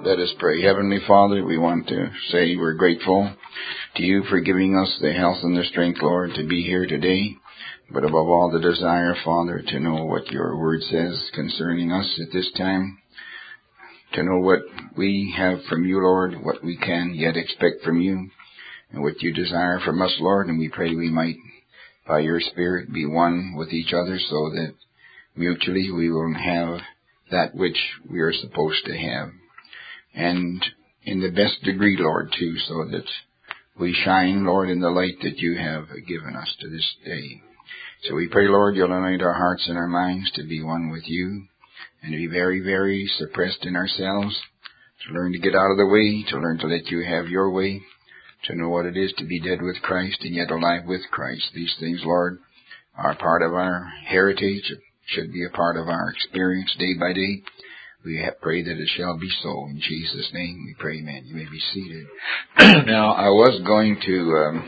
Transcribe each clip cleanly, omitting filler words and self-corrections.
Let us pray. Heavenly Father, we want to say we're grateful to you for giving us the health and the strength, Lord, to be here today. But above all, the desire, Father, to know what your word says concerning us at this time. To know what we have from you, Lord, what we can yet expect from you, and what you desire from us, Lord. And we pray we might, by your Spirit, be one with each other so that mutually we will have that which we are supposed to have. And in the best degree, Lord, too, so that we shine, Lord, in the light that you have given us to this day. So we pray, Lord, you'll anoint our hearts and our minds to be one with you and to be very, very suppressed in ourselves, to learn to get out of the way, to learn to let you have your way, to know what it is to be dead with Christ and yet alive with Christ. These things, Lord, are part of our heritage. It should be a part of our experience day by day. We pray that it shall be so. In Jesus' name we pray, amen. You may be seated. Now, I was going to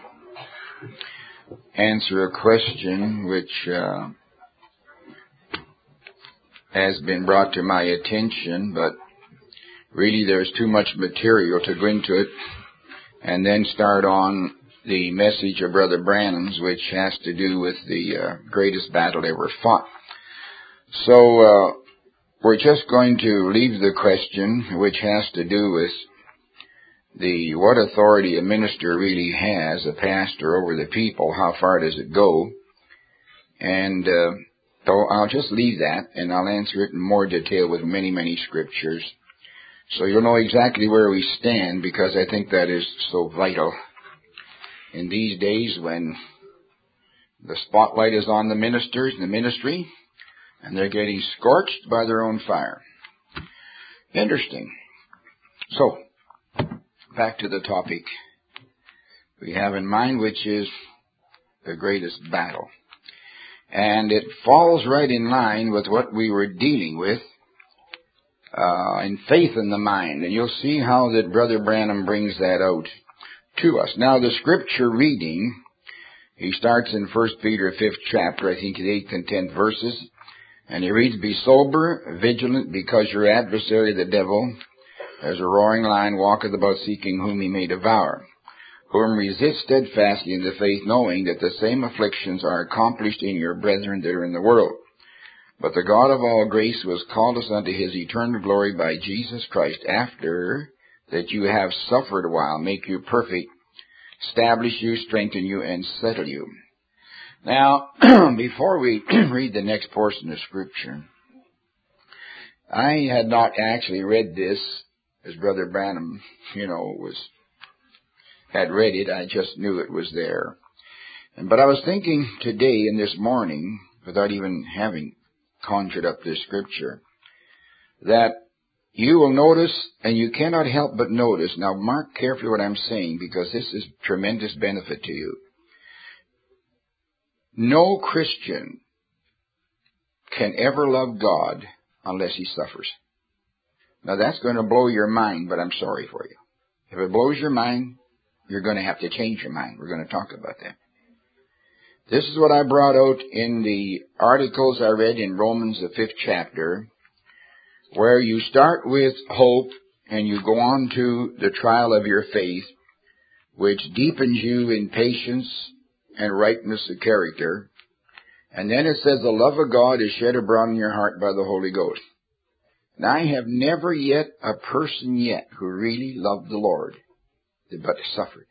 answer a question which has been brought to my attention, but really there's too much material to go into it and then start on the message of Brother Branham's, which has to do with the greatest battle ever fought. So we're just going to leave the question, which has to do with what authority a minister really has, a pastor over the people, how far does it go? And so I'll just leave that, and I'll answer it in more detail with many, many scriptures. So you'll know exactly where we stand, because I think that is so vital in these days when the spotlight is on the ministers and the ministry, and they're getting scorched by their own fire. Interesting. So, back to the topic we have in mind, which is the greatest battle. And it falls right in line with what we were dealing with in faith in the mind. And you'll see how that Brother Branham brings that out to us. Now, the scripture reading, he starts in 1 Peter 5th chapter, I think the 8th and 10th verses. And he reads, "Be sober, vigilant, because your adversary the devil, as a roaring lion, walketh about seeking whom he may devour. Whom resist steadfastly in the faith, knowing that the same afflictions are accomplished in your brethren that are in the world. But the God of all grace, who has called us unto his eternal glory by Jesus Christ, after that you have suffered a while, make you perfect, establish you, strengthen you, and settle you." Now, before we read the next portion of Scripture, I had not actually read this as Brother Branham, had read it. I just knew it was there. But I was thinking today and this morning, without even having conjured up this Scripture, that you will notice, and you cannot help but notice, now mark carefully what I'm saying, because this is tremendous benefit to you. No Christian can ever love God unless he suffers. Now that's going to blow your mind, but I'm sorry for you. If it blows your mind, you're going to have to change your mind. We're going to talk about that. This is what I brought out in the articles I read in Romans, the 5th chapter, where you start with hope and you go on to the trial of your faith, which deepens you in patience and rightness of character. And then it says, "The love of God is shed abroad in your heart by the Holy Ghost." Now, I have never yet a person yet who really loved the Lord, but suffered.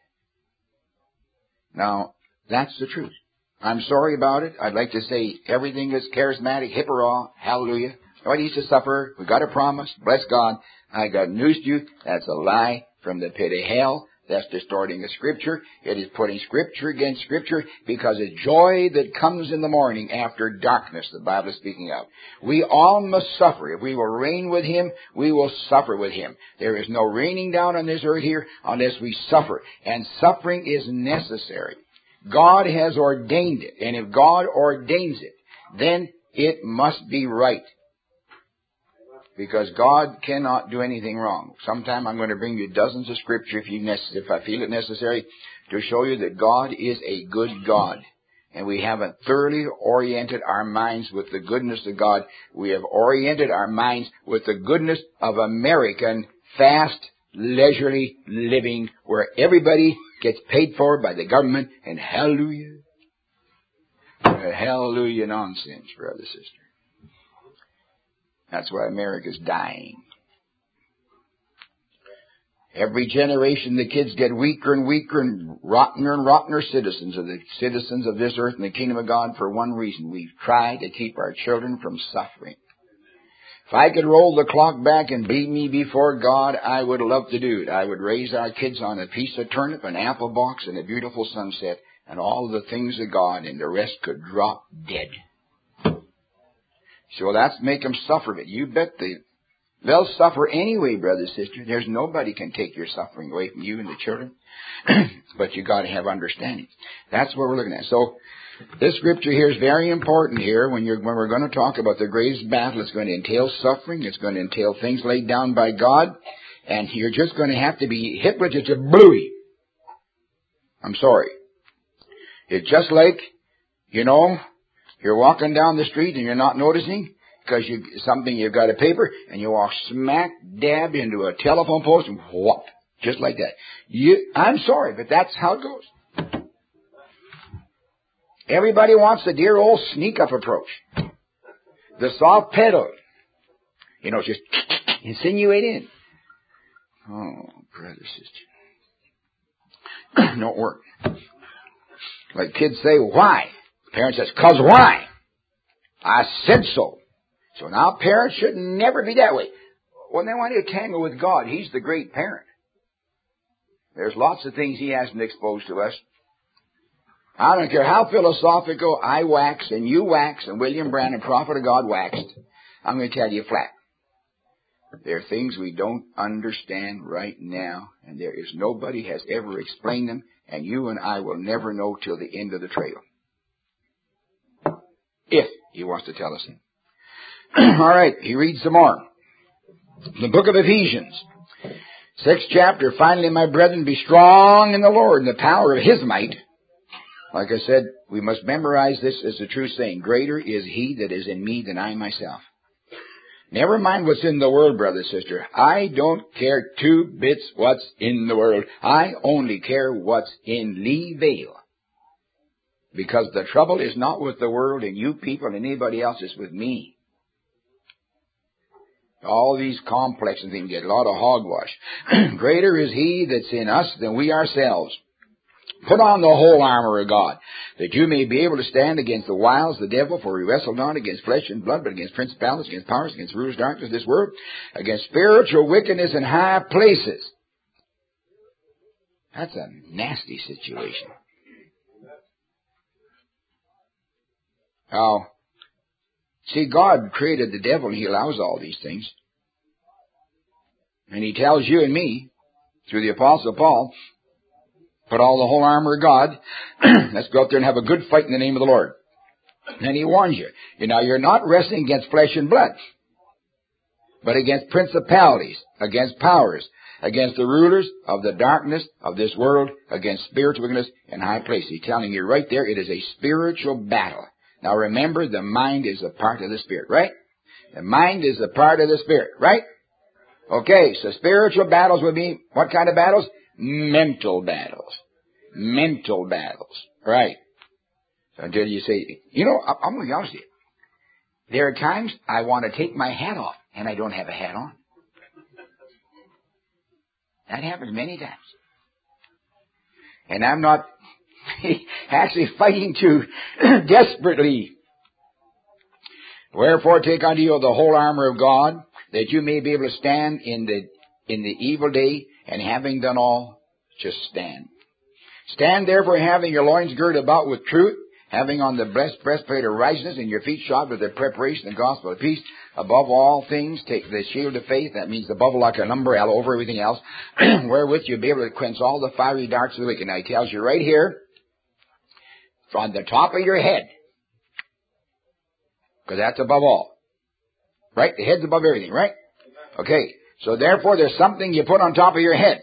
Now, that's the truth. I'm sorry about it. I'd like to say everything is charismatic, hip hurrah, hallelujah. Nobody needs to suffer. We got a promise. Bless God. I got news to you. That's a lie from the pit of hell. That's distorting the Scripture. It is putting Scripture against Scripture, because the joy that comes in the morning after darkness, the Bible is speaking of. We all must suffer. If we will reign with him, we will suffer with him. There is no raining down on this earth here unless we suffer. And suffering is necessary. God has ordained it. And if God ordains it, then it must be right. Because God cannot do anything wrong. Sometime I'm going to bring you dozens of scripture if I feel it necessary, to show you that God is a good God. And we haven't thoroughly oriented our minds with the goodness of God. We have oriented our minds with the goodness of American fast, leisurely living where everybody gets paid for by the government, and hallelujah. Hallelujah nonsense, brother, sister. That's why America's dying. Every generation the kids get weaker and weaker and rottener citizens of this earth and the kingdom of God for one reason. We've tried to keep our children from suffering. If I could roll the clock back and beat me before God, I would love to do it. I would raise our kids on a piece of turnip, an apple box, and a beautiful sunset, and all the things of God, and the rest could drop dead. So that's make them suffer it. You bet they'll suffer anyway, brother, sister. There's nobody can take your suffering away from you and the children. But you got to have understanding. That's what we're looking at. So this scripture here is very important here when we're going to talk about the greatest battle. It's going to entail suffering. It's going to entail things laid down by God. And you're just going to have to be hit with just a bluey. I'm sorry. It's just like, you're walking down the street and you're not noticing because you've got a paper and you walk smack dab into a telephone post and whoop, just like that. I'm sorry, but that's how it goes. Everybody wants the dear old sneak-up approach. The soft pedal. Just insinuate in. Oh, brother, sister. Don't work. Like kids say, why? Parent says, 'cause why? I said so. So now parents should never be that way. Well, they want to tangle with God. He's the great parent. There's lots of things He hasn't exposed to us. I don't care how philosophical I wax and you wax and William Branham, prophet of God, waxed. I'm going to tell you flat. There are things we don't understand right now, and there is nobody has ever explained them, and you and I will never know till the end of the trail. If He wants to tell us it. All right, he reads some more. The book of Ephesians, 6th chapter. Finally, my brethren, be strong in the Lord and the power of His might. Like I said, we must memorize this as a true saying. Greater is He that is in me than I myself. Never mind what's in the world, brother, sister. I don't care 2 bits what's in the world. I only care what's in Lee Vale. Because the trouble is not with the world and you people and anybody else, it's with me. All these complexes things get a lot of hogwash. Greater is He that's in us than we ourselves. Put on the whole armor of God, that you may be able to stand against the wiles of the devil, for we wrestle not against flesh and blood, but against principalities, against powers, against rulers of darkness of this world, against spiritual wickedness in high places. That's a nasty situation. Now, see, God created the devil and He allows all these things. And He tells you and me, through the Apostle Paul, put all the whole armor of God. Let's go out there and have a good fight in the name of the Lord. And then He warns you. You're not wrestling against flesh and blood, but against principalities, against powers, against the rulers of the darkness of this world, against spiritual wickedness in high places. He's telling you right there, it is a spiritual battle. Now remember, the mind is a part of the Spirit, right? The mind is a part of the Spirit, right? Okay, so spiritual battles would be, what kind of battles? Mental battles. Mental battles. Right. So until you say, I'm going to be honest with you. There are times I want to take my hat off and I don't have a hat on. That happens many times. And I'm not actually fighting too desperately. Wherefore take unto you the whole armor of God, that you may be able to stand in the evil day, and having done all, just stand. Stand therefore, having your loins girded about with truth, having on the breastplate of righteousness, and your feet shod with the preparation of the gospel of peace. Above all things, take the shield of faith. That means the bubble like an umbrella over everything else, wherewith you'll be able to quench all the fiery darts of the wicked. Now He tells you right here, from the top of your head, because that's above all. Right? The head's above everything, right? Okay. So therefore, there's something you put on top of your head.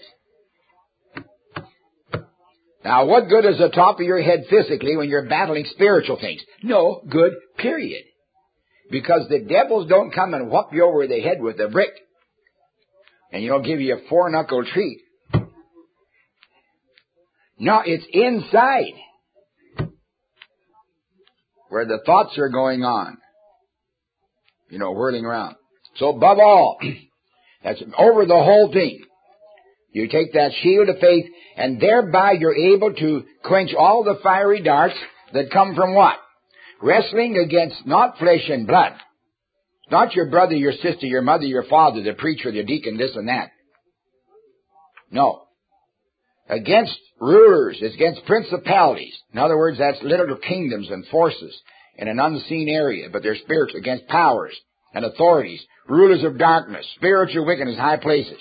Now, what good is the top of your head physically when you're battling spiritual things? No good, period. Because the devils don't come and whop you over the head with a brick and you'll give you a four-knuckle treat. No, it's inside where the thoughts are going on, whirling around. So above all, that's over the whole thing. You take that shield of faith, and thereby you're able to quench all the fiery darts that come from what? Wrestling against not flesh and blood. Not your brother, your sister, your mother, your father, the preacher, the deacon, this and that. No. Against rulers, it's against principalities. In other words, that's little kingdoms and forces in an unseen area, but they're spiritual. Against powers and authorities, rulers of darkness, spiritual wickedness, high places.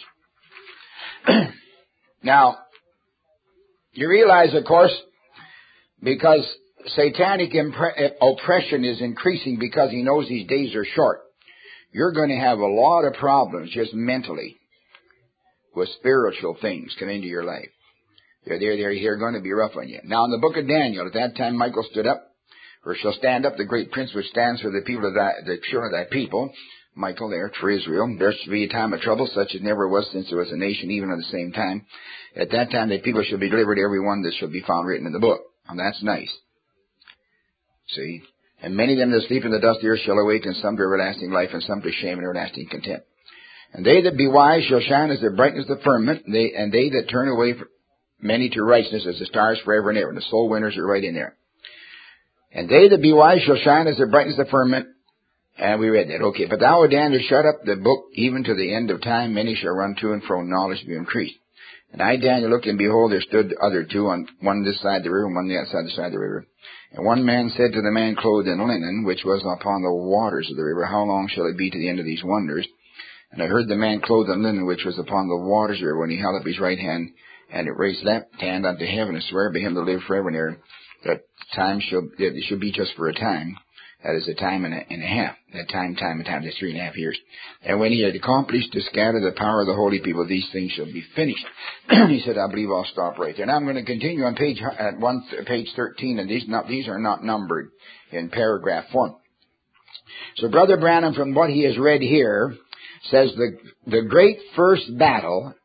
Now, you realize, of course, because satanic oppression is increasing because he knows these days are short, you're going to have a lot of problems just mentally with spiritual things come into your life. They're going to be rough on you. Now, in the book of Daniel, at that time Michael stood up, or shall stand up, the great prince which stands for the people of the children of thy people. Michael there for Israel. There shall be a time of trouble such as never was since there was a nation, even at the same time. At that time the people shall be delivered, every one that shall be found written in the book. And that's nice. See? And many of them that sleep in the dust of the earth shall awake, and some to everlasting life, and some to shame and everlasting contempt. And they that be wise shall shine as the brightness of the firmament, and they that turn away many to righteousness as the stars forever and ever. And the soul winners are right in there. And they that be wise shall shine as the brightness of the firmament. And we read that. Okay. But thou, O Daniel, shut up the book even to the end of time. Many shall run to and fro, and knowledge be increased. And I, Daniel, looked, and behold, there stood the other two, on one this side of the river, and one the other side of the river. And one man said to the man clothed in linen, which was upon the waters of the river, How long shall it be to the end of these wonders? And I heard the man clothed in linen, which was upon the waters of the river, when he held up his right hand, and it raised left hand unto heaven, and swear by him to live forever and ever, that it should be just for a time. That is a time and a half. That time, that's 3.5 years. And when he had accomplished to scatter the power of the holy people, these things shall be finished. He said, I believe I'll stop right there. Now I'm going to continue on page 13, and these are not numbered in paragraph 1. So Brother Branham, from what he has read here, says the great battle,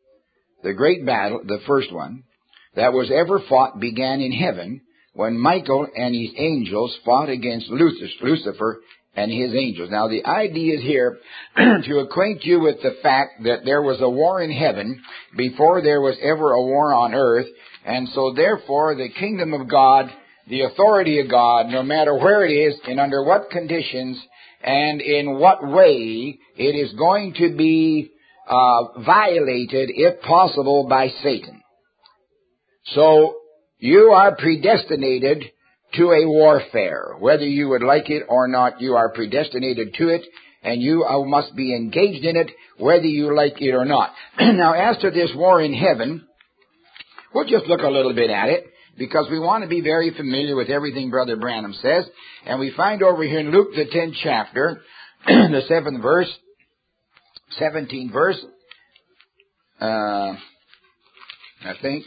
the first one, that was ever fought began in heaven, when Michael and his angels fought against Lucifer and his angels. Now, the idea is here to acquaint you with the fact that there was a war in heaven before there was ever a war on earth, and so therefore the kingdom of God, the authority of God, no matter where it is and under what conditions and in what way, it is going to be violated, if possible, by Satan. So, you are predestinated to a warfare. Whether you would like it or not, you are predestinated to it, and you must be engaged in it, whether you like it or not. Now, as to this war in heaven, we'll just look a little bit at it, because we want to be very familiar with everything Brother Branham says. And we find over here in Luke, the 10th chapter, the 17th verse, I think.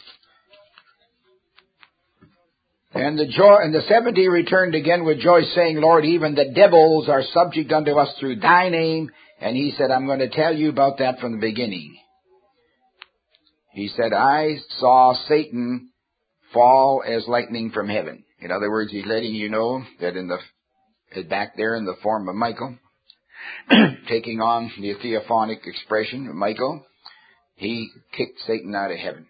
And the 70 returned again with joy, saying, Lord, even the devils are subject unto us through thy name. And he said, I'm going to tell you about that from the beginning. He said, I saw Satan fall as lightning from heaven. In other words, he's letting you know that back there in the form of Michael, taking on the theophanic expression of Michael, he kicked Satan out of heaven.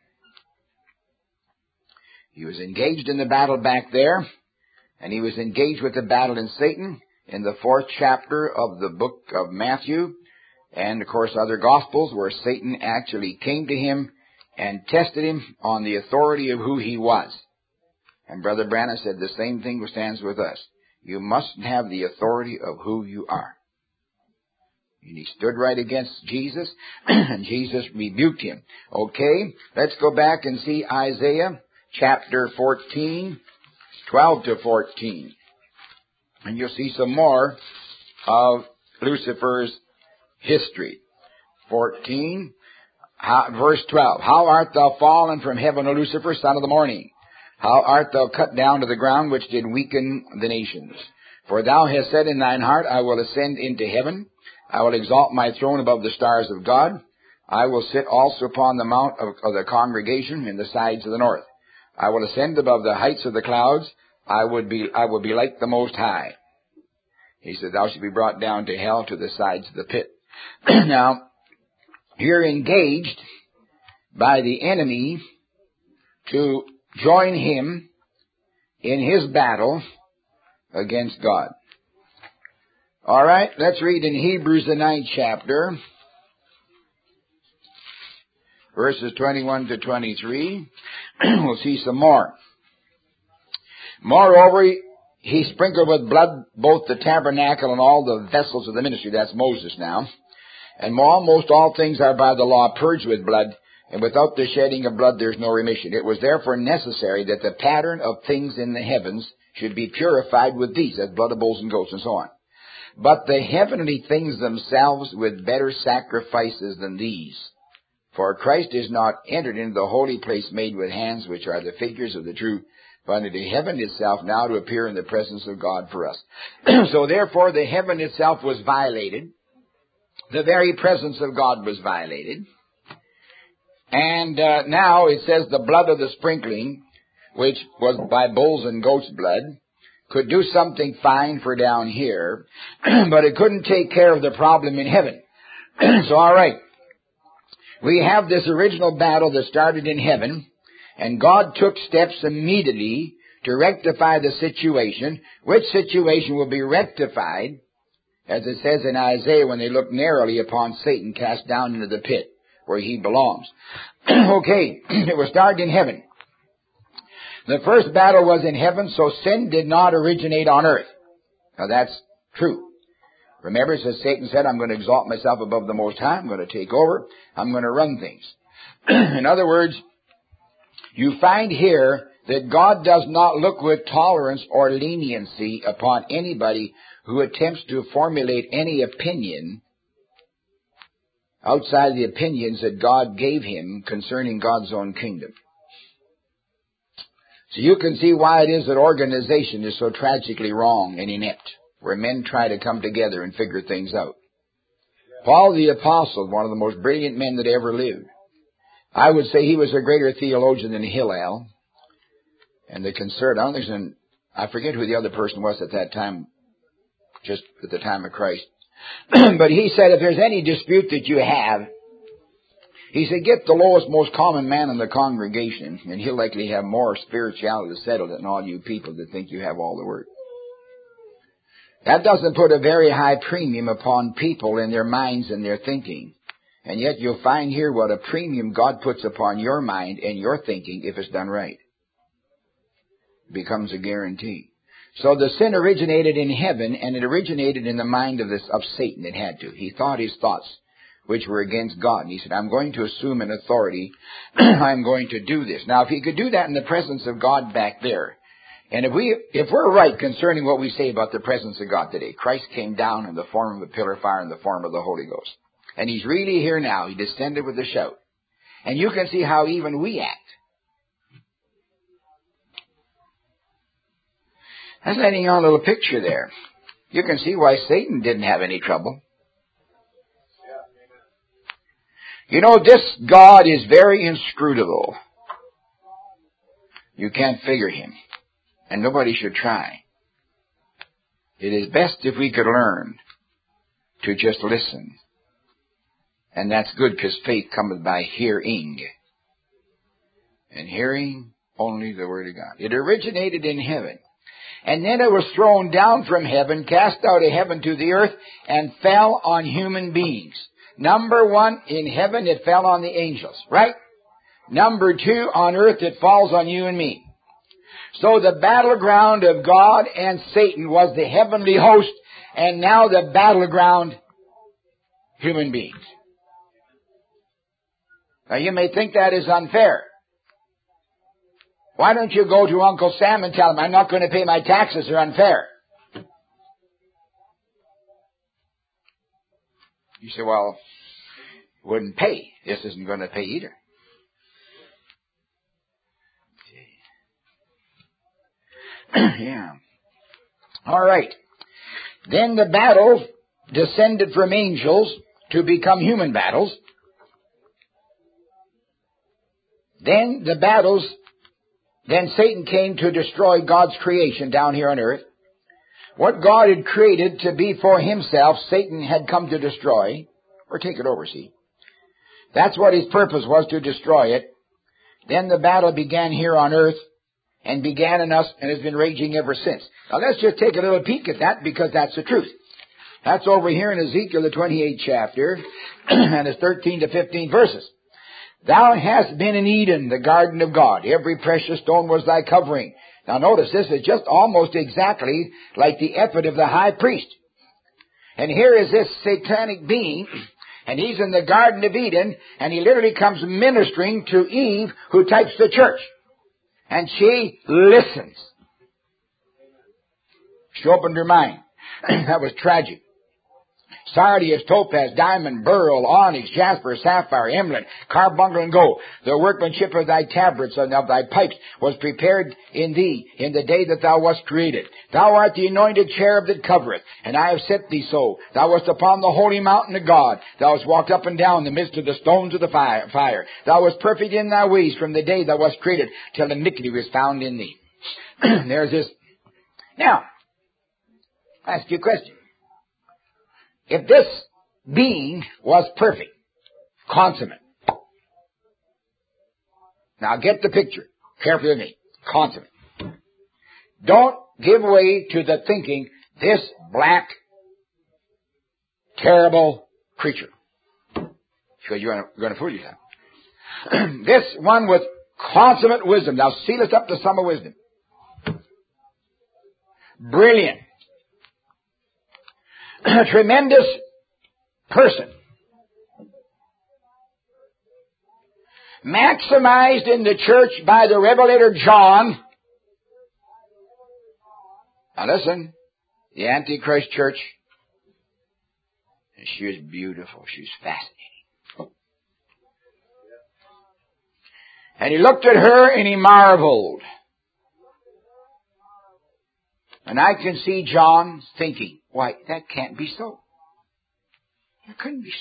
He was engaged in the battle back there, and he was engaged with the battle in Satan in the 4th chapter of the book of Matthew, and of course other Gospels, where Satan actually came to him and tested him on the authority of who he was. And Brother Branham said the same thing stands with us. You must have the authority of who you are. And he stood right against Jesus, and Jesus rebuked him. Okay, let's go back and see Isaiah chapter 14, 12 to 14. And you'll see some more of Lucifer's history. 14, verse 12. How art thou fallen from heaven, O Lucifer, son of the morning? How art thou cut down to the ground, which did weaken the nations? For thou hast said in thine heart, I will ascend into heaven. I will exalt my throne above the stars of God. I will sit also upon the mount of the congregation in the sides of the north. I will ascend above the heights of the clouds. I will be like the Most High. He said, thou shalt be brought down to hell, to the sides of the pit. Now, you're engaged by the enemy to join him in his battle against God. All right, let's read in Hebrews the 9th chapter, verses 21 to 23. We'll see some more. Moreover, he sprinkled with blood both the tabernacle and all the vessels of the ministry. That's Moses now. And almost all things are by the law purged with blood, and without the shedding of blood there is no remission. It was therefore necessary that the pattern of things in the heavens should be purified with these, as blood of bulls and goats and so on. But the heavenly things themselves with better sacrifices than these. For Christ is not entered into the holy place made with hands, which are the figures of the true, but into heaven itself, now to appear in the presence of God for us. So therefore the heaven itself was violated. The very presence of God was violated. And now it says the blood of the sprinkling, which was by bulls and goats' blood, could do something fine for down here, but it couldn't take care of the problem in heaven. So all right, we have this original battle that started in heaven, and God took steps immediately to rectify the situation, which situation will be rectified, as it says in Isaiah, when they look narrowly upon Satan cast down into the pit where he belongs. Okay, it was started in heaven. The first battle was in heaven, so sin did not originate on earth. Now that's true. Remember, it says Satan said, I'm going to exalt myself above the Most High. I'm going to take over. I'm going to run things. In other words, you find here that God does not look with tolerance or leniency upon anybody who attempts to formulate any opinion outside the opinions that God gave him concerning God's own kingdom. So you can see why it is that organization is so tragically wrong and inept, where men try to come together and figure things out. Paul the Apostle, one of the most brilliant men that ever lived. I would say he was a greater theologian than Hillel. And the conservative, I forget who the other person was at that time, just at the time of Christ. But he said, if there's any dispute that you have, he said, get the lowest, most common man in the congregation, and he'll likely have more spirituality to settle it than all you people that think you have all the word. That doesn't put a very high premium upon people in their minds and their thinking. And yet you'll find here what a premium God puts upon your mind and your thinking if it's done right. It becomes a guarantee. So the sin originated in heaven, and it originated in the mind of Satan. It had to. He thought his thoughts, which were against God. And he said, I'm going to assume an authority. I'm going to do this. Now, if he could do that in the presence of God back there, and if we're right concerning what we say about the presence of God today, Christ came down in the form of a pillar of fire in the form of the Holy Ghost. And he's really here now. He descended with a shout. And you can see how even we act. That's letting on a little picture there. You can see why Satan didn't have any trouble. You know, this God is very inscrutable. You can't figure him. And nobody should try. It is best if we could learn to just listen. And that's good, because faith cometh by hearing. And hearing only the Word of God. It originated in heaven. And then it was thrown down from heaven, cast out of heaven to the earth, and fell on human beings. Number one, in heaven it fell on the angels, right? Number two, on earth it falls on you and me. So the battleground of God and Satan was the heavenly host, and now the battleground, human beings. Now you may think that is unfair. Why don't you go to Uncle Sam and tell him, I'm not going to pay my taxes, they're unfair? You say, well, it wouldn't pay. This isn't going to pay either. Yeah. All right. Then the battle descended from angels to become human battles. Then Satan came to destroy God's creation down here on earth. What God had created to be for himself, Satan had come to destroy, or take it over, see. That's what his purpose was, to destroy it. Then the battle began here on earth, and began in us, and has been raging ever since. Now let's just take a little peek at that, because that's the truth. That's over here in Ezekiel, the 28th chapter, and it's 13 to 15 verses. Thou hast been in Eden, the garden of God. Every precious stone was thy covering. Now notice, this is just almost exactly like the ephod of the high priest. And here is this satanic being, and he's in the Garden of Eden, and he literally comes ministering to Eve, who types the church. And she listens. She opened her mind. That was tragic. Sardius, topaz, diamond, beryl, onyx, jasper, sapphire, emerald, carbuncle, and gold. The workmanship of thy tabrets and of thy pipes was prepared in thee in the day that thou wast created. Thou art the anointed cherub that covereth, and I have set thee so. Thou wast upon the holy mountain of God. Thou hast walked up and down the midst of the stones of the fire. Thou wast perfect in thy ways from the day thou wast created till iniquity was found in thee. There's this. Now, I ask you a question. If this being was perfect, consummate. Now get the picture. Carefully with me. Consummate. Don't give way to the thinking, this black, terrible creature. Because you're going to fool yourself. This one with consummate wisdom. Thou sealest up the sum of wisdom. Brilliant. A tremendous person. Maximized in the church by the Revelator John. Now listen, the Antichrist church, she was beautiful. She was fascinating. And he looked at her and he marveled. And I can see John thinking, why, that can't be so. It couldn't be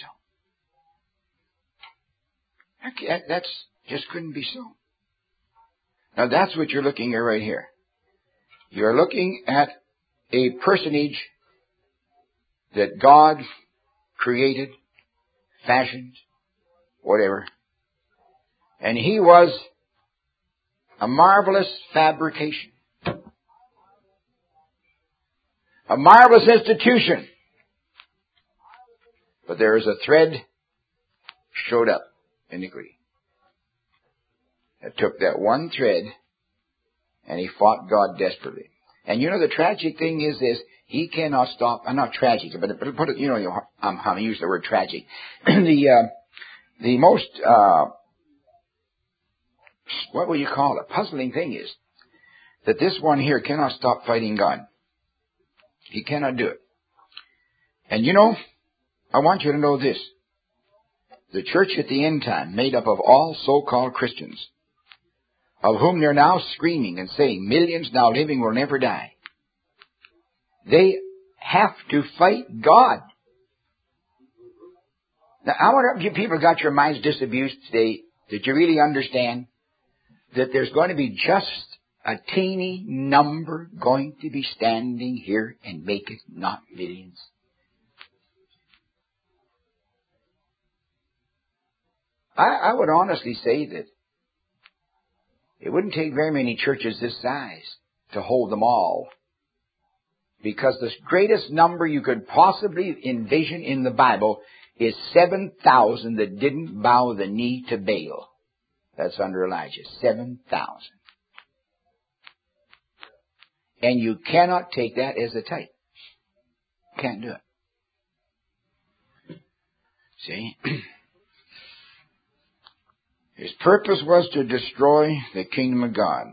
so. That's just couldn't be so. Now that's what you're looking at right here. You're looking at a personage that God created, fashioned, whatever. And he was a marvelous fabrication. A marvelous institution. But there is a thread showed up, iniquity. It took that one thread and he fought God desperately. And you know the tragic thing is this, he cannot stop, not tragic, but put it, I'm going to use the word tragic. The most, what will you call it, puzzling thing is that this one here cannot stop fighting God. He cannot do it. And I want you to know this. The church at the end time, made up of all so-called Christians, of whom they're now screaming and saying, millions now living will never die. They have to fight God. Now, I wonder if you people got your minds disabused today, that you really understand that there's going to be just a teeny number going to be standing here and make it not millions. I would honestly say that it wouldn't take very many churches this size to hold them all. Because the greatest number you could possibly envision in the Bible is 7,000 that didn't bow the knee to Baal. That's under Elijah. 7,000. And you cannot take that as a type. Can't do it. See? His purpose was to destroy the kingdom of God.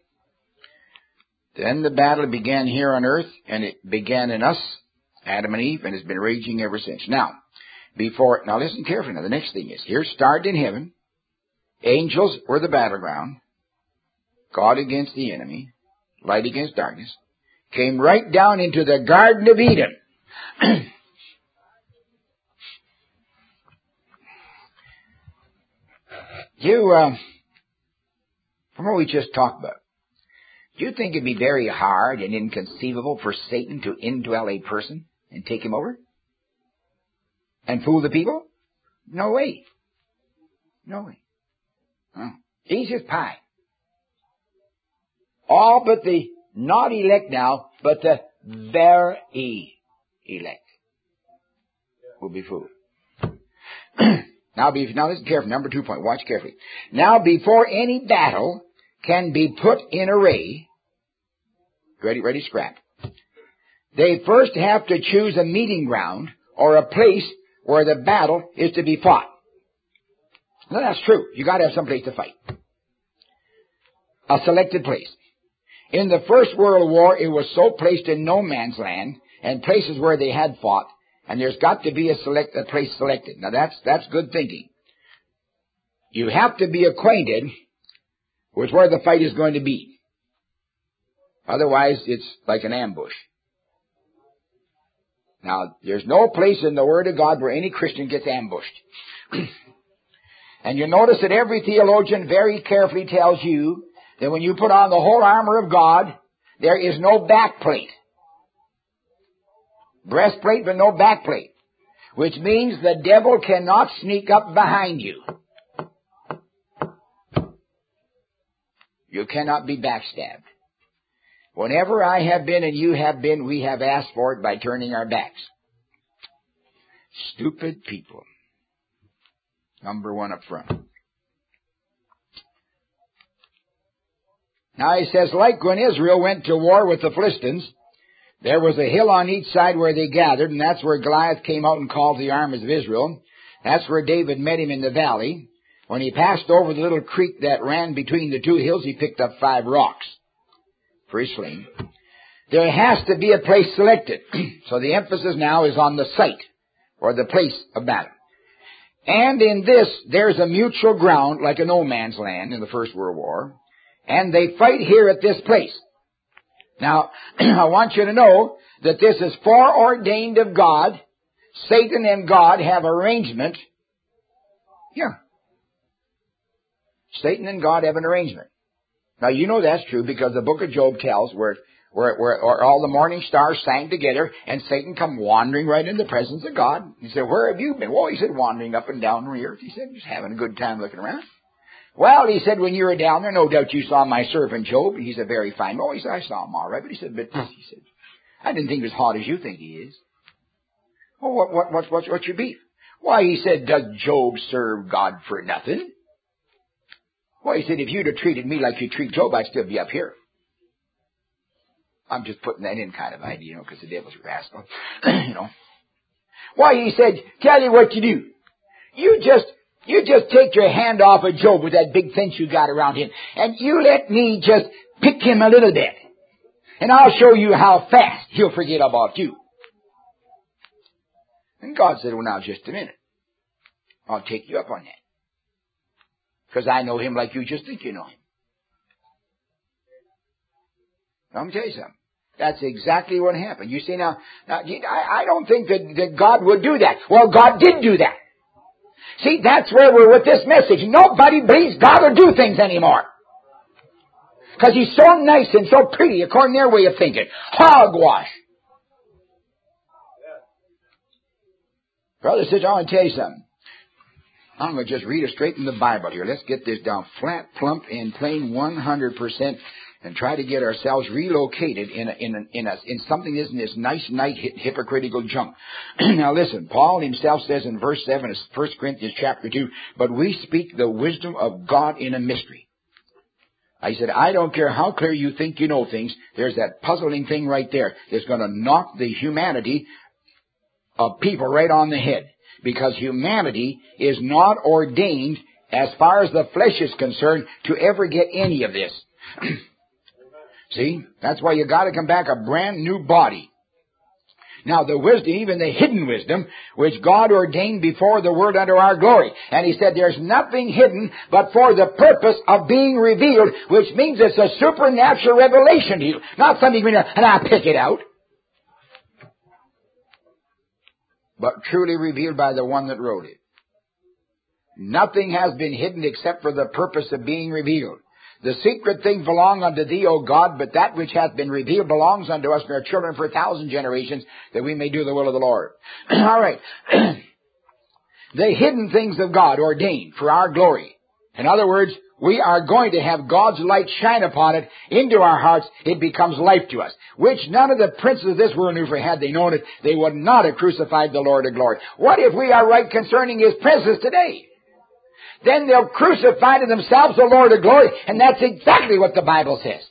Then the battle began here on earth, and it began in us, Adam and Eve, and has been raging ever since. Now listen carefully. Now the next thing is, here started in heaven, angels were the battleground, God against the enemy, light against darkness, came right down into the Garden of Eden. from what we just talked about, do you think it'd be very hard and inconceivable for Satan to indwell a person and take him over? And fool the people? No way. No way. Easy as pie. All but the not elect now, but the very elect will be fooled. Now listen carefully. Number 2 point. Watch carefully. Now before any battle can be put in array, ready, scrap, they first have to choose a meeting ground or a place where the battle is to be fought. Now that's true. You got to have some place to fight. A selected place. In the First World War, it was so placed in no man's land and places where they had fought, and there's got to be a place selected. Now that's good thinking. You have to be acquainted with where the fight is going to be. Otherwise, it's like an ambush. Now, there's no place in the Word of God where any Christian gets ambushed. And you notice that every theologian very carefully tells you that when you put on the whole armor of God, there is no backplate. Breastplate, but no backplate. Which means the devil cannot sneak up behind you. You cannot be backstabbed. Whenever I have been and you have been, we have asked for it by turning our backs. Stupid people. Number one up front. Now he says, like when Israel went to war with the Philistines, there was a hill on each side where they gathered, and that's where Goliath came out and called the armies of Israel. That's where David met him in the valley. When he passed over the little creek that ran between the two hills, he picked up 5 rocks for his sling. There has to be a place selected. So the emphasis now is on the site, or the place of battle. And in this, there's a mutual ground, like a no man's land in the First World War, and they fight here at this place. Now, I want you to know that this is foreordained of God. Satan and God have arrangement. Yeah. Satan and God have an arrangement. Now, you know that's true because the book of Job tells where all the morning stars sang together and Satan come wandering right in the presence of God. He said, where have you been? Well, he said, wandering up and down the earth. He said, just having a good time looking around. Well, he said, when you were down there, no doubt you saw my servant Job. He's a very fine man. Oh, he said, I saw him all right. But he said, I didn't think he was hot as you think he is. Well, what's your beef? Why, he said, does Job serve God for nothing? Well, he said, if you'd have treated me like you treat Job, I'd still be up here. I'm just putting that in kind of idea, because the devil's a rascal, Why, he said, tell you what you do. You just take your hand off of Job with that big fence you got around him, and you let me just pick him a little bit. And I'll show you how fast he'll forget about you. And God said, well, now, just a minute. I'll take you up on that. Because I know him like you just think you know him. Now, let me tell you something. That's exactly what happened. You see, now I don't think that God would do that. Well, God did do that. See, that's where we're with this message. Nobody believes God will do things anymore. Because he's so nice and so pretty, according to their way of thinking. Hogwash. Brother, sister, I want to tell you something. I'm going to just read it straight from the Bible here. Let's get this down flat, plump, and plain 100% and try to get ourselves relocated in something that isn't this nice, hypocritical junk. Now listen, Paul himself says in verse 7 of 1 Corinthians chapter 2, but we speak the wisdom of God in a mystery. I said, I don't care how clear you think you know things, there's that puzzling thing right there that's going to knock the humanity of people right on the head. Because humanity is not ordained, as far as the flesh is concerned, to ever get any of this. See? That's why you got to come back a brand new body. Now, the wisdom, even the hidden wisdom, which God ordained before the world unto our glory. And he said there's nothing hidden but for the purpose of being revealed, which means it's a supernatural revelation to you. Not something you and I pick it out. But truly revealed by the one that wrote it. Nothing has been hidden except for the purpose of being revealed. The secret things belong unto thee, O God, but that which hath been revealed belongs unto us and our children for 1,000 generations, that we may do the will of the Lord. All right. The hidden things of God ordained for our glory. In other words, we are going to have God's light shine upon it into our hearts. It becomes life to us, which none of the princes of this world knew, for had they known it, they would not have crucified the Lord of glory. What if we are right concerning His princes today? Then they'll crucify to themselves the Lord of glory, and that's exactly what the Bible says.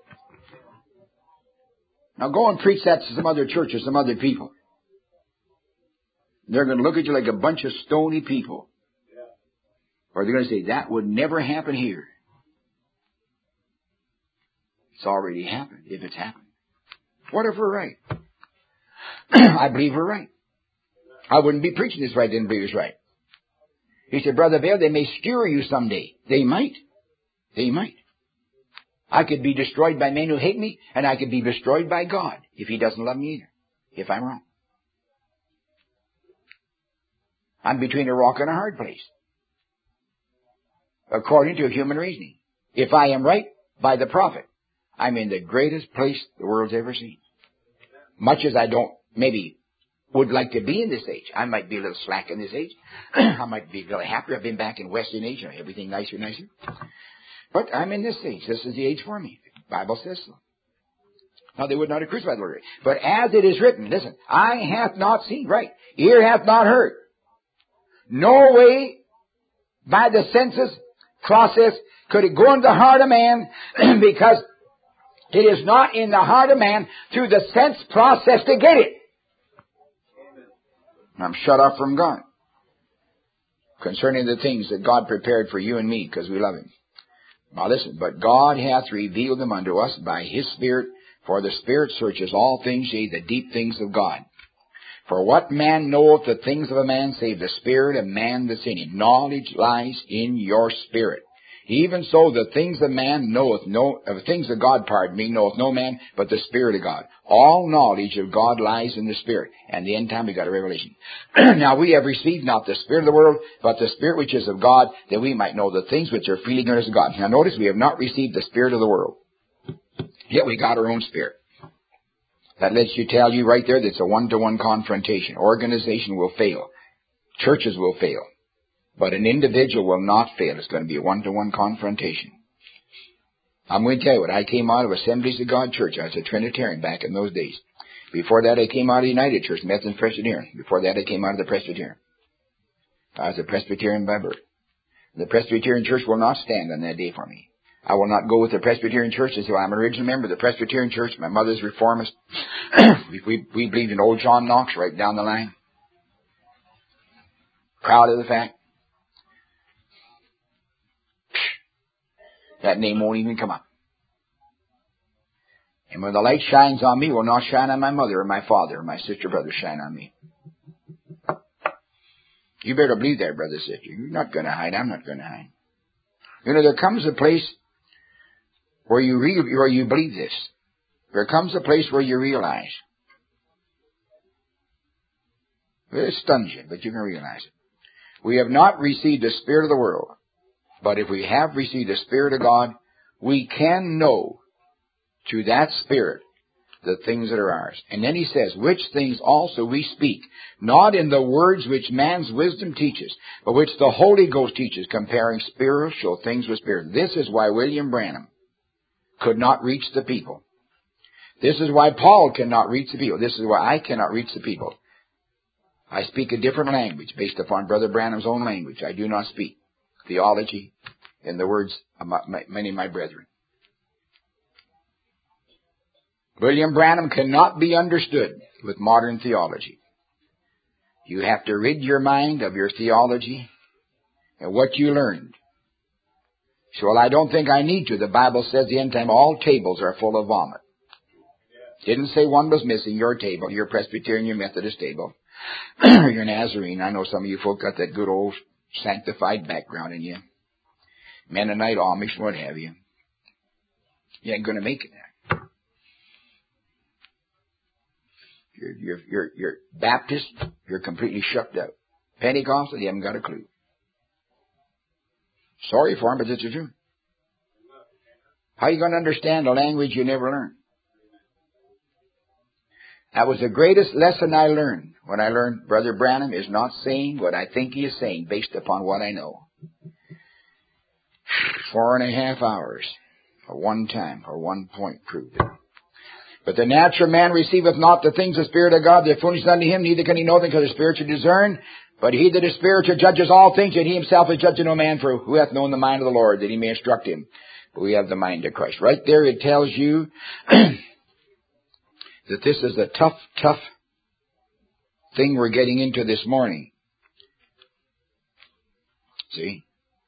Now go and preach that to some other church or some other people. They're going to look at you like a bunch of stony people. Or they're going to say, that would never happen here. It's already happened, if it's happened. What if we're right? I believe we're right. I wouldn't be preaching this if I didn't believe it's right. He said, Brother Vail, they may skewer you someday. They might. They might. I could be destroyed by men who hate me, and I could be destroyed by God if He doesn't love me either, if I'm wrong. I'm between a rock and a hard place, according to human reasoning. If I am right by the prophet, I'm in the greatest place the world's ever seen. Much as I don't maybe would like to be in this age. I might be a little slack in this age. I might be really happy. I've been back in Western age. Everything nicer. But I'm in this age. This is the age for me. The Bible says so. Now, they would not have crucified the Lord. But as it is written, listen, eye hath not seen, right, ear hath not heard. No way by the senses process could it go into the heart of man, because it is not in the heart of man through the sense process to get it. I'm shut off from God concerning the things that God prepared for you and me because we love Him. Now listen, but God hath revealed them unto us by His Spirit, for the Spirit searches all things, yea, the deep things of God. For what man knoweth the things of a man, save the spirit of man that's in him? Knowledge lies in your spirit. Even so, the things of man things of God, knoweth no man but the Spirit of God. All knowledge of God lies in the Spirit. And the end time we got a revelation. Now we have received not the spirit of the world, but the Spirit which is of God, that we might know the things which are freely given us of God. Now notice, we have not received the spirit of the world, yet we got our own spirit. That lets you tell you right there that it's a one-to-one confrontation. Organization will fail. Churches will fail. But an individual will not fail. It's going to be a one-to-one confrontation. I'm going to tell you what, I came out of Assemblies of God Church. I was a Trinitarian back in those days. Before that, I came out of United Church, Methodist Presbyterian. Before that, I came out of the Presbyterian. I was a Presbyterian by birth. The Presbyterian Church will not stand on that day for me. I will not go with the Presbyterian Church and say, well, I'm an original member of the Presbyterian Church. My mother's Reformist. we believed in old John Knox right down the line. Proud of the fact. That name won't even come up. And when the light shines on me, it will not shine on my mother or my father or my sister, brother, shine on me. You better believe that, brother, sister. You're not going to hide. I'm not going to hide. You know, there comes a place where you believe this. There comes a place where you realize. It stuns you, but you can realize it. We have not received the spirit of the world. But if we have received the Spirit of God, we can know through that Spirit the things that are ours. And then he says, which things also we speak, not in the words which man's wisdom teaches, but which the Holy Ghost teaches, comparing spiritual things with spirit. This is why William Branham could not reach the people. This is why Paul cannot reach the people. This is why I cannot reach the people. I speak a different language based upon Brother Branham's own language. I do not speak theology in the words of many of my brethren. William Branham cannot be understood with modern theology. You have to rid your mind of your theology and what you learned. So, well, I don't think I need to. The Bible says the end time all tables are full of vomit. Didn't say one was missing. Your table, your Presbyterian, your Methodist table, your Nazarene. I know some of you folk got that good old sanctified background in you. Mennonite, Amish, what have you. You ain't going to make it there. You're Baptist, you're completely shut out. Pentecostal, you haven't got a clue. Sorry for him, but it's the truth. How are you going to understand a language you never learned? That was the greatest lesson I learned when I learned Brother Branham is not saying what I think he is saying based upon what I know. 4.5 hours for one time, or 1 point proved it. But the natural man receiveth not the things of the Spirit of God, they're foolishness unto him, neither can he know them because the Spirit should discern. But he that is spiritual judges all things, and he himself is judge of no man, for who hath known the mind of the Lord, that he may instruct him. But we have the mind of Christ. Right there it tells you that this is a tough thing we're getting into this morning. See?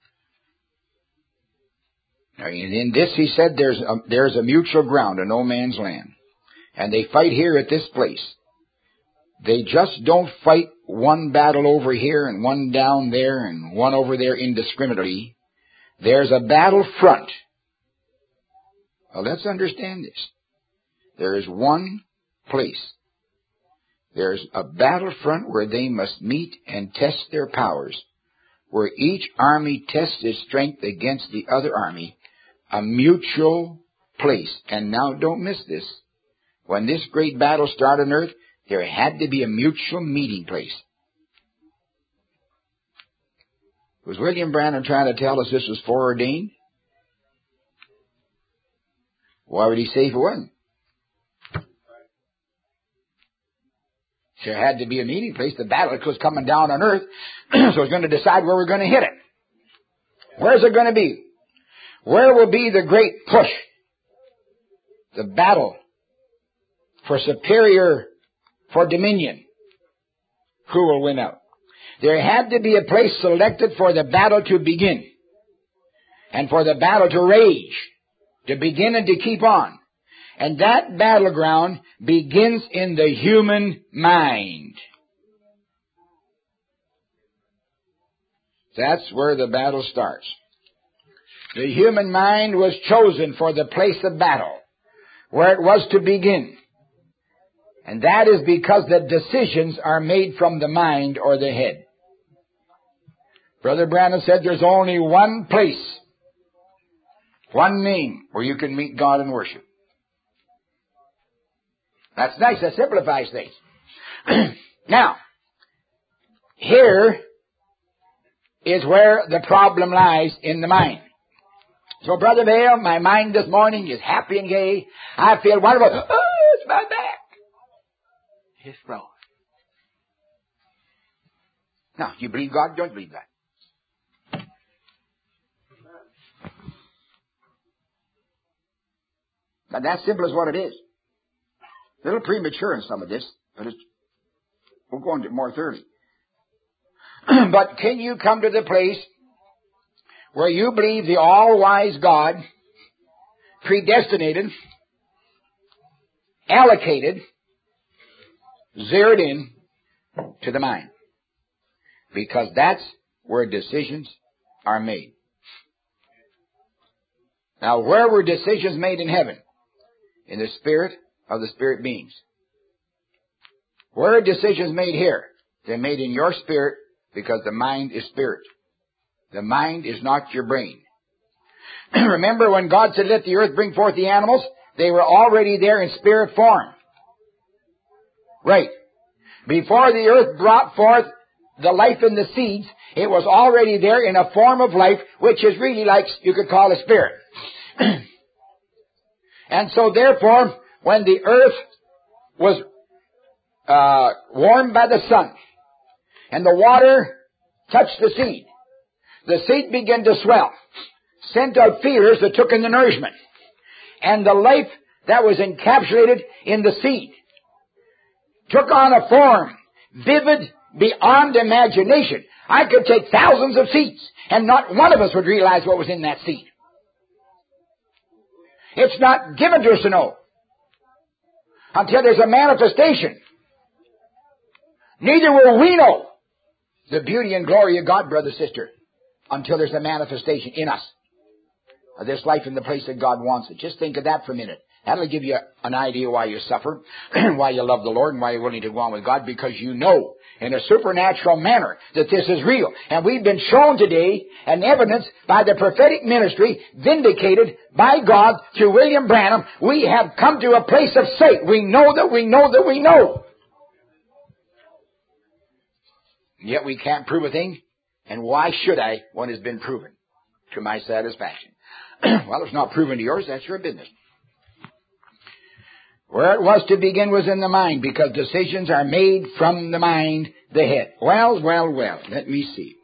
Now, in this, he said, there's a mutual ground, a no man's land. And they fight here at this place. They just don't fight one battle over here and one down there and one over there indiscriminately. There's a battle front. Well, let's understand this. There is one place. There's a battle front where they must meet and test their powers, where each army tests its strength against the other army, a mutual place. And now don't miss this. When this great battle started on earth, there had to be a mutual meeting place. Was William Branham trying to tell us this was foreordained? Why would he say if it wasn't? There had to be a meeting place. The battle was coming down on earth, so it's going to decide where we're going to hit it. Where's it going to be? Where will be the great push? The battle for for dominion. Who will win out? There had to be a place selected for the battle to begin. And for the battle to rage. To begin and to keep on. And that battleground begins in the human mind. That's where the battle starts. The human mind was chosen for the place of battle, where it was to begin. And that is because the decisions are made from the mind or the head. Brother Branham said there's only one place, one name, where you can meet God and worship. That's nice. That simplifies things. Now, here is where the problem lies in the mind. So, Brother Vail, my mind this morning is happy and gay. I feel wonderful. Oh, it's my back. It's wrong. Now, you believe God? Don't believe that. Now, that's simple as what it is. A little premature in some of this, but we'll go into it more thoroughly. But can you come to the place where you believe the all-wise God predestinated, allocated, zeroed in to the mind? Because that's where decisions are made. Now, where were decisions made in heaven? In the spirit of the spirit beings. Where are decisions made here? They're made in your spirit because the mind is spirit. The mind is not your brain. Remember when God said, let the earth bring forth the animals? They were already there in spirit form. Right. Before the earth brought forth the life in the seeds, it was already there in a form of life, which is really like you could call a spirit. And so therefore, when the earth was warmed by the sun, and the water touched the seed began to swell, sent out feelers that took in the nourishment. And the life that was encapsulated in the seed took on a form vivid beyond imagination. I could take thousands of seeds, and not one of us would realize what was in that seed. It's not given to us to know until there's a manifestation. Neither will we know the beauty and glory of God, brother, sister, until there's a manifestation in us of this life in the place that God wants it. Just think of that for a minute. That'll give you an idea why you suffer, why you love the Lord, and why you're willing to go on with God, because you know in a supernatural manner that this is real. And we've been shown today an evidence by the prophetic ministry, vindicated by God through William Branham. We have come to a place of faith. We know that we know that we know. Yet we can't prove a thing. And why should I when it's been proven to my satisfaction? Well, it's not proven to yours. That's your business. Where it was to begin was in the mind, because decisions are made from the mind, the head. Well, let me see.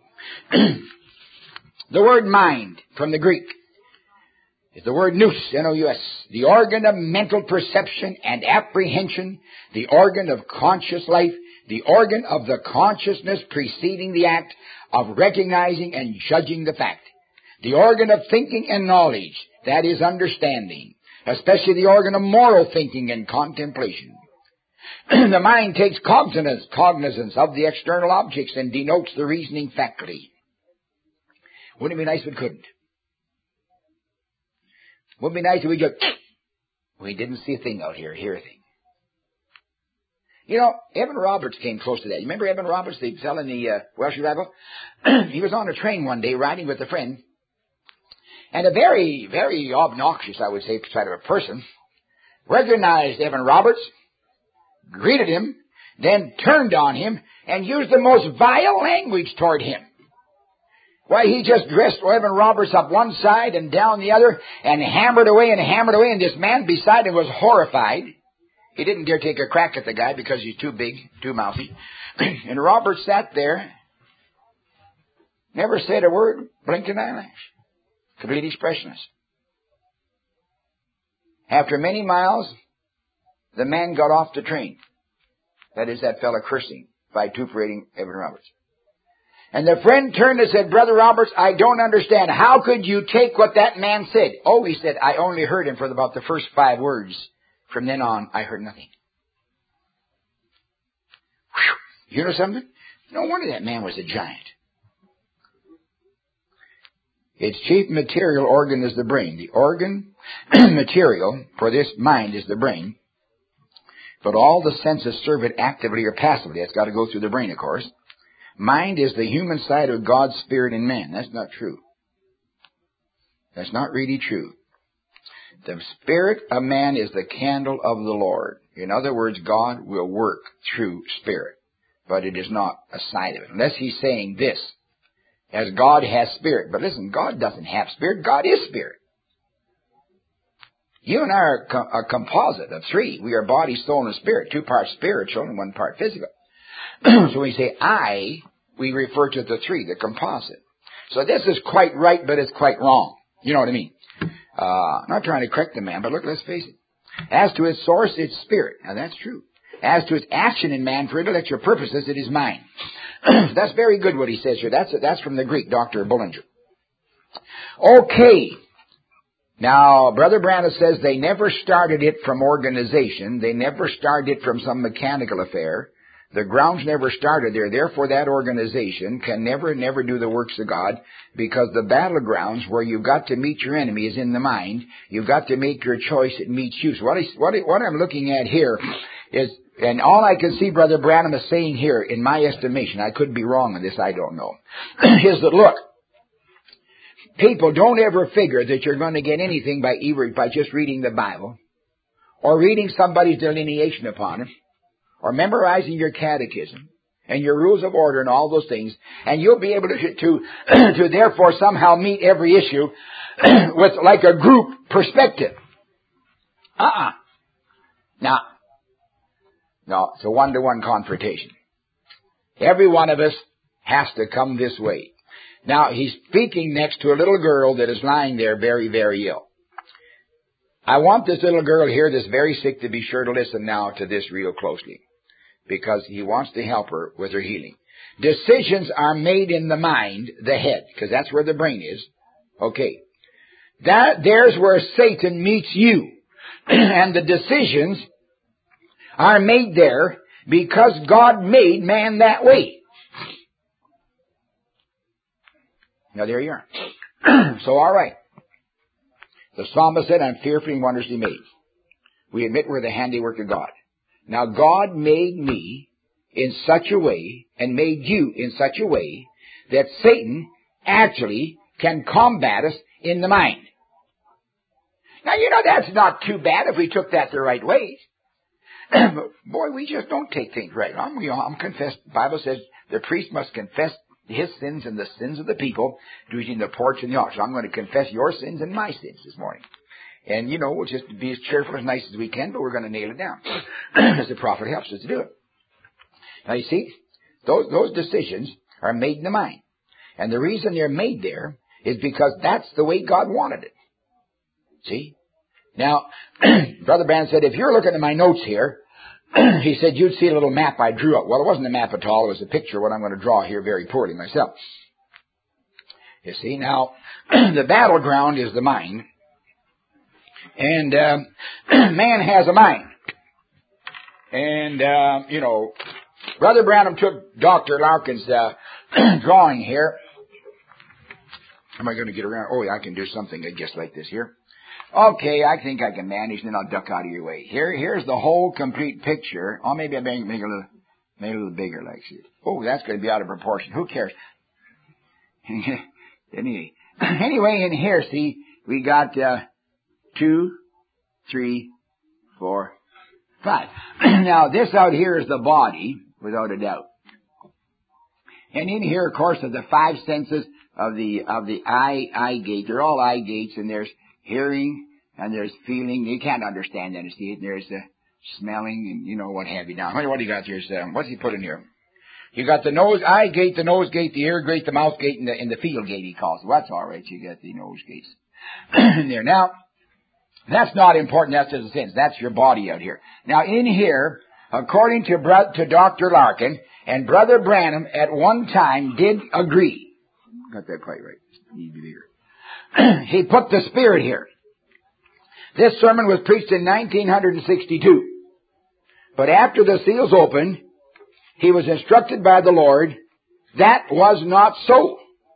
The word mind, from the Greek, is the word nous, N-O-U-S, the organ of mental perception and apprehension, the organ of conscious life, the organ of the consciousness preceding the act of recognizing and judging the fact, the organ of thinking and knowledge, that is understanding, especially the organ of moral thinking and contemplation. The mind takes cognizance of the external objects and denotes the reasoning faculty. Wouldn't it be nice if it couldn't? Wouldn't it be nice if we just, we didn't see a thing out here, hear a thing. You know, Evan Roberts came close to that. You remember Evan Roberts, the fellow in the Welsh Revival? He was on a train one day riding with a friend. And a very, very obnoxious, I would say, sort of a person, recognized Evan Roberts, greeted him, then turned on him, and used the most vile language toward him. Why, he just dressed Evan Roberts up one side and down the other, and hammered away, and this man beside him was horrified. He didn't dare take a crack at the guy because he's too big, too mouthy. And Roberts sat there, never said a word, blinked an eyelash. Complete expressionless. After many miles, the man got off the train. That is, that fellow cursing, vituperating Evan Roberts. And the friend turned and said, Brother Roberts, I don't understand. How could you take what that man said? Oh, he said, I only heard him for about the first 5 words. From then on, I heard nothing. Whew. You know something? No wonder that man was a giant. Its chief material organ is the brain. The organ material for this mind is the brain. But all the senses serve it actively or passively. It's got to go through the brain, of course. Mind is the human side of God's spirit in man. That's not true. That's not really true. The spirit of man is the candle of the Lord. In other words, God will work through spirit. But it is not a side of it. Unless he's saying this, as God has spirit. But listen, God doesn't have spirit. God is spirit. You and I are a composite of 3. We are body, soul, and spirit. 2 parts spiritual and 1 part physical. So when we say I, we refer to the 3, the composite. So this is quite right, but it's quite wrong. You know what I mean? I'm not trying to correct the man, but look, let's face it. As to its source, it's spirit. Now that's true. As to its action in man for intellectual purposes, it is mind. That's very good what he says here. That's from the Greek, Dr. Bullinger. Okay. Now, Brother Branham says they never started it from organization. They never started it from some mechanical affair. The grounds never started there. Therefore, that organization can never do the works of God, because the battlegrounds where you've got to meet your enemy is in the mind. You've got to make your choice. It meets you. So what I'm looking at here is, and all I can see Brother Branham is saying here, in my estimation, I could be wrong on this, I don't know, is that, look, people don't ever figure that you're going to get anything by just reading the Bible, or reading somebody's delineation upon it, or memorizing your catechism and your rules of order and all those things, and you'll be able to therefore somehow meet every issue with like a group perspective. No, it's a 1-to-1 confrontation. Every one of us has to come this way. Now, he's speaking next to a little girl that is lying there very, very ill. I want this little girl here that's very sick to be sure to listen now to this real closely, because he wants to help her with her healing. Decisions are made in the mind, the head, because that's where the brain is. Okay. There's where Satan meets you. And the decisions are made there because God made man that way. Now there you are. So all right. The psalmist said, I'm fearfully and wondrously made. we admit we're the handiwork of God. Now, God made me in such a way, and made you in such a way, that Satan actually can combat us in the mind. Now, that's not too bad if we took that the right way. Boy, we just don't take things right. I'm confessed. The Bible says the priest must confess his sins and the sins of the people between the porch and the altar. So I'm going to confess your sins and my sins this morning. And, we'll just be as cheerful as nice as we can, but we're going to nail it down. As the prophet helps us to do it. Now, you see, those decisions are made in the mind. And the reason they're made there is because that's the way God wanted it. See? Now, Brother Branham said, if you're looking at my notes here, he said, you'd see a little map I drew up. Well, it wasn't a map at all. It was a picture of what I'm going to draw here very poorly myself. You see, now, the battleground is the mind. And man has a mind. And, Brother Branham took Dr. Larkin's drawing here. Am I going to get around? Oh, yeah, I can do something, I guess, like this here. Okay, I think I can manage, then I'll duck out of your way. Here's the whole complete picture. Oh, maybe I make it a little bigger, like this. Oh, that's going to be out of proportion. Who cares? Anyway, in here, see, we got 2, 3, 4, 5. Now, this out here is the body, without a doubt. And in here, of course, are the 5 senses of the eye gate. They're all eye gates, and there's hearing, and there's feeling. You can't understand that, see it. And there's smelling, and what have you. Now, what do you got here? What's he put in here? You got the eye gate, the nose gate, the ear gate, the mouth gate, and the feel gate, he calls it. Well, that's all right. You got the nose gates in there. Now, that's not important. That's just a sense. That's your body out here. Now, in here, according to Dr. Larkin, and Brother Branham at one time did agree. Got that quite right. Need to be here. He put the Spirit here. This sermon was preached in 1962. But after the seals opened, he was instructed by the Lord, that was not so.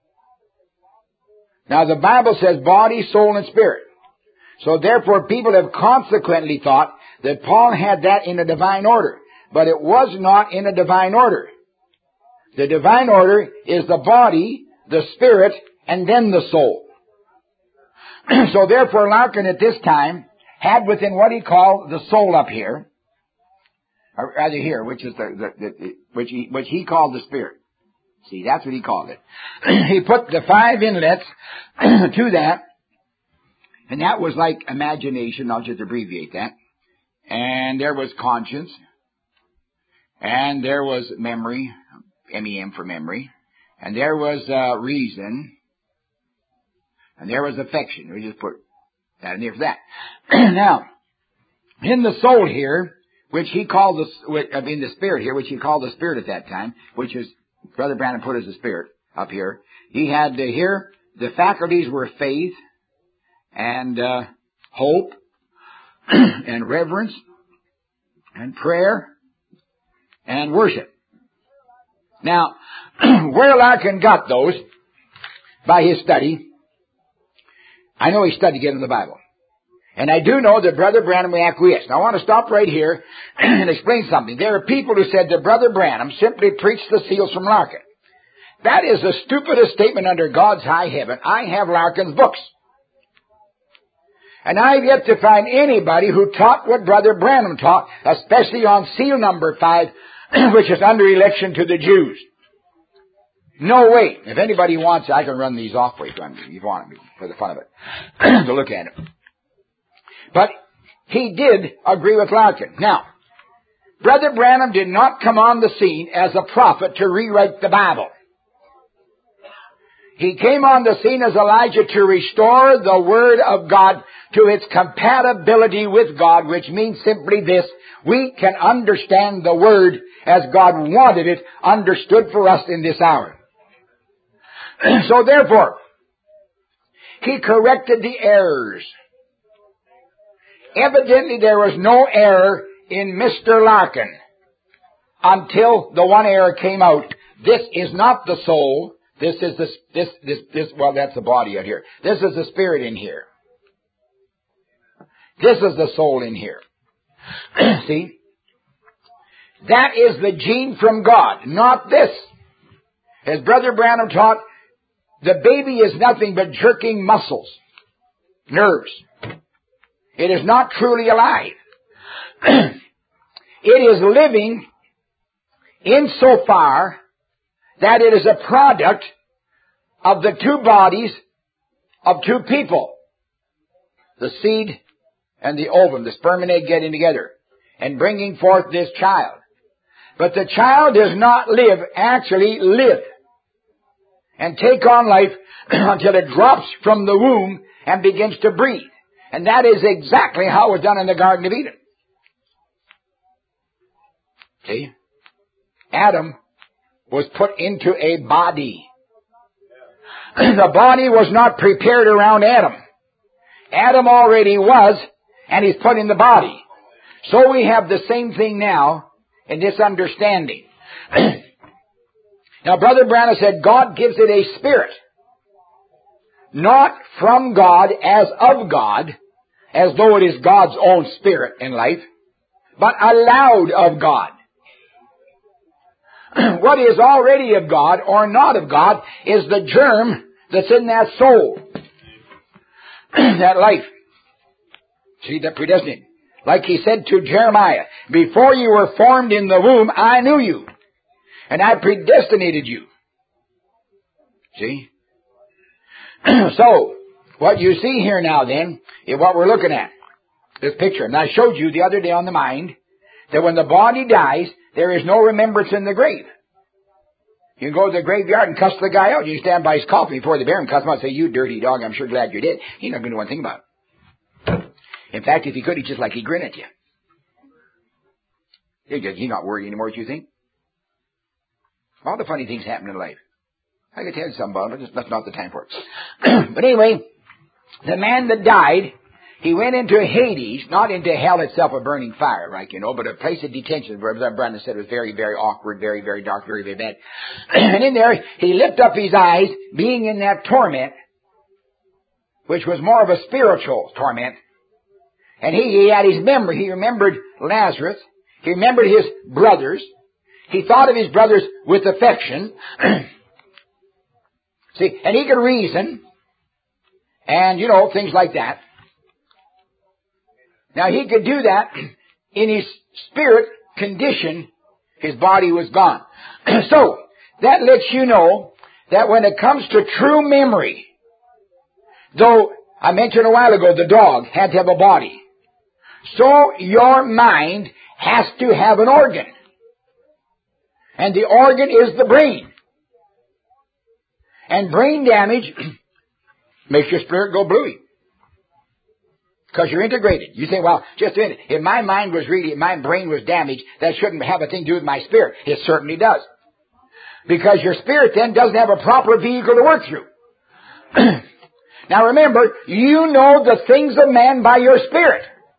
Now the Bible says body, soul, and spirit. So therefore people have consequently thought that Paul had that in a divine order. But it was not in a divine order. The divine order is the body, the spirit, and then the soul. So therefore Larkin at this time had within what he called the soul up here, or rather here, which is which he called the spirit. See, that's what he called it. He put the 5 inlets to that, and that was like imagination. I'll just abbreviate that. And there was conscience, and there was memory, MEM for memory, and there was reason, and there was affection. We just put that in there for that. Now, in the soul here, which he called the spirit here, which he called the spirit at that time, which is Brother Branham put as the spirit up here. He had here the faculties were faith and hope and reverence and prayer and worship. Now, where Larkin got those by his study, I know he studied it in the Bible. And I do know that Brother Branham acquiesced. Now I want to stop right here and explain something. There are people who said that Brother Branham simply preached the seals from Larkin. That is the stupidest statement under God's high heaven. I have Larkin's books. And I've yet to find anybody who taught what Brother Branham taught, especially on seal number 5, which is under election to the Jews. No way. If anybody wants it, I can run these off for you if you want it, for the fun of it, to look at it. But he did agree with Larkin. Now, Brother Branham did not come on the scene as a prophet to rewrite the Bible. He came on the scene as Elijah to restore the Word of God to its compatibility with God, which means simply this: we can understand the Word as God wanted it understood for us in this hour. So therefore, he corrected the errors. Evidently there was no error in Mr. Larkin until the one error came out. This is not the soul. This is well, that's the body out here. This is the spirit in here. This is the soul in here. See? That is the gene from God, not this. As Brother Branham taught, the baby is nothing but jerking muscles, nerves. It is not truly alive. It is living insofar that it is a product of the two bodies of two people. The seed and the ovum, the sperm and egg getting together and bringing forth this child. But the child does not actually live and take on life until it drops from the womb and begins to breathe. And that is exactly how it was done in the Garden of Eden. See? Adam was put into a body. The body was not prepared around Adam. Adam already was, and he's put in the body. So we have the same thing now in this understanding. Now, Brother Branham said God gives it a spirit. Not from God as of God, as though it is God's own spirit in life, but allowed of God. What is already of God or not of God is the germ that's in that soul. That life. See, that predestined. Like he said to Jeremiah, before you were formed in the womb, I knew you. And I predestinated you. See? So, what you see here now then, is what we're looking at. This picture. And I showed you the other day on the mind, that when the body dies, there is no remembrance in the grave. You can go to the graveyard and cuss the guy out. You stand by his coffin before the bear and cuss him out and say, you dirty dog, I'm sure glad you're dead. He's not going to do one thing about it. In fact, if he could, he'd just like he'd grin at you. He's not worried anymore, do you think? All the funny things happen in life. I could tell you something about it, but that's not the time for it. But anyway, the man that died, he went into Hades, not into hell itself, a burning fire, like, but a place of detention, where Brandon said it was very, very awkward, very, very dark, very, very bad. And in there, he lifted up his eyes, being in that torment, which was more of a spiritual torment. And he had his memory. He remembered Lazarus. He remembered his brothers. He thought of his brothers with affection. See, and he could reason. And, things like that. Now, he could do that in his spirit condition. His body was gone. So, that lets you know that when it comes to true memory, though I mentioned a while ago the dog had to have a body, so your mind has to have an organ. And the organ is the brain. And brain damage makes your spirit go bluey. Because you're integrated. You think, well, just a minute. If my brain was damaged, that shouldn't have a thing to do with my spirit. It certainly does. Because your spirit then doesn't have a proper vehicle to work through. Now remember, you know the things of man by your spirit.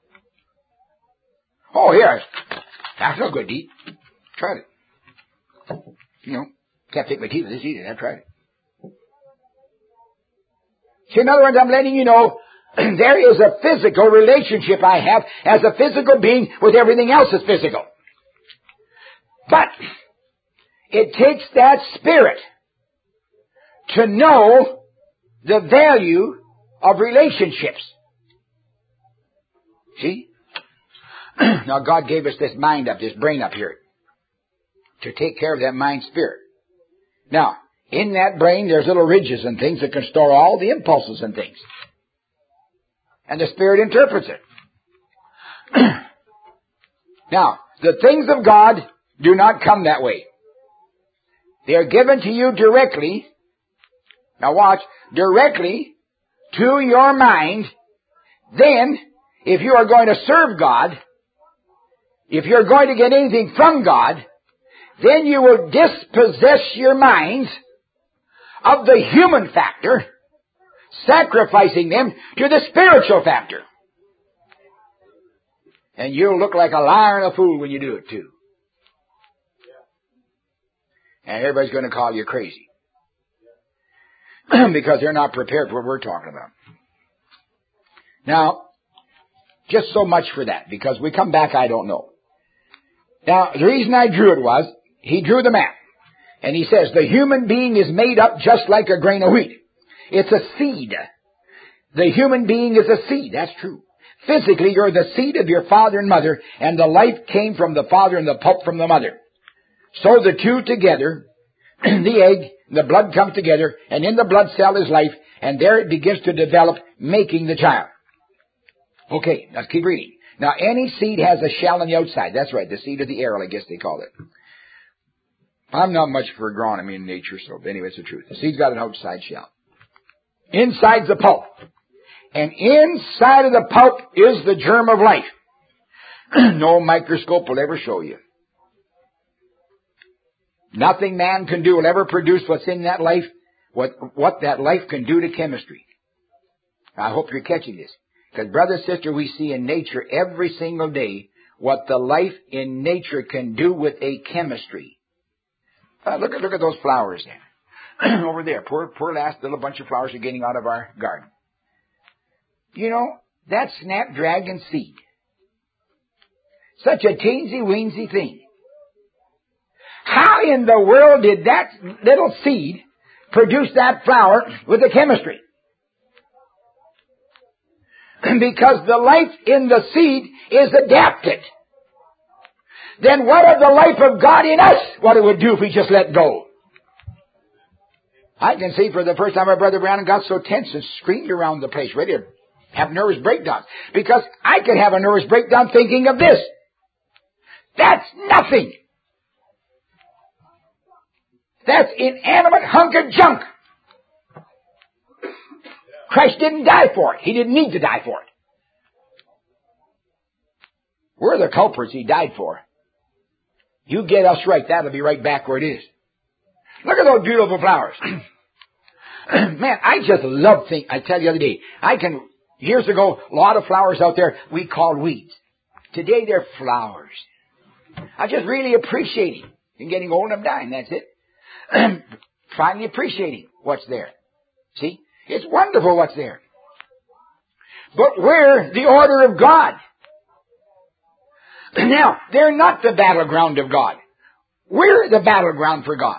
Oh, here. That's no good, Dee. Tried it. Can't take my teeth with this either. I've tried it. See, in other words, I'm letting you know, there is a physical relationship I have as a physical being with everything else that's physical. But it takes that spirit to know the value of relationships. See? Now God gave us this mind up, this brain up here, to take care of that mind spirit. Now, in that brain there's little ridges and things that can store all the impulses and things. And the spirit interprets it. Now, the things of God do not come that way. They are given to you directly. Now watch, directly to your mind. Then, if you are going to serve God, if you're going to get anything from God, then you will dispossess your minds of the human factor, sacrificing them to the spiritual factor. And you'll look like a liar and a fool when you do it too. And everybody's going to call you crazy. Because they're not prepared for what we're talking about. Now, Just so much for that, because we come back, I don't know. Now, the reason I drew it was, he drew the map. And he says, the human being is made up just like a grain of wheat. It's a seed. The human being is a seed. That's true. Physically, you're the seed of your father and mother, and the life came from the father and the pulp from the mother. So the two together, the egg, the blood comes together, and in the blood cell is life, and there it begins to develop, making the child. Okay, let's keep reading. Now, any seed has a shell on the outside. That's right, the seed of the arrow, I guess they call it. I'm not much for agronomy in nature, so anyway, it's the truth. The seed's got an outside shell. Inside's the pulp. And inside of the pulp is the germ of life. No microscope will ever show you. Nothing man can do will ever produce what's in that life, what that life can do to chemistry. I hope you're catching this. Because, brother, sister, we see in nature every single day what the life in nature can do with a chemistry. Look at those flowers there. Over there. Poor last little bunch of flowers are getting out of our garden. You know, that's snapdragon seed. Such a teensy-weensy thing. How in the world did that little seed produce that flower with the chemistry? Because the life in the seed is adapted. Then what of the life of God in us? What it would do if we just let go? I can see for the first time our Brother Branham got so tense and screamed around the place, ready to have nervous breakdowns. Because I could have a nervous breakdown thinking of this. That's nothing. That's inanimate hunk of junk. Christ didn't die for it. He didn't need to die for it. We're the culprits He died for. You get us right, that'll be right back where it is. Look at those beautiful flowers. Man, I just love things. I tell you the other day, years ago, a lot of flowers out there we called weeds. Today they're flowers. I just really appreciating. I'm getting old and I'm dying, that's it. Finally appreciating what's there. See? It's wonderful what's there. But we're the order of God. Now, they're not the battleground of God. We're the battleground for God.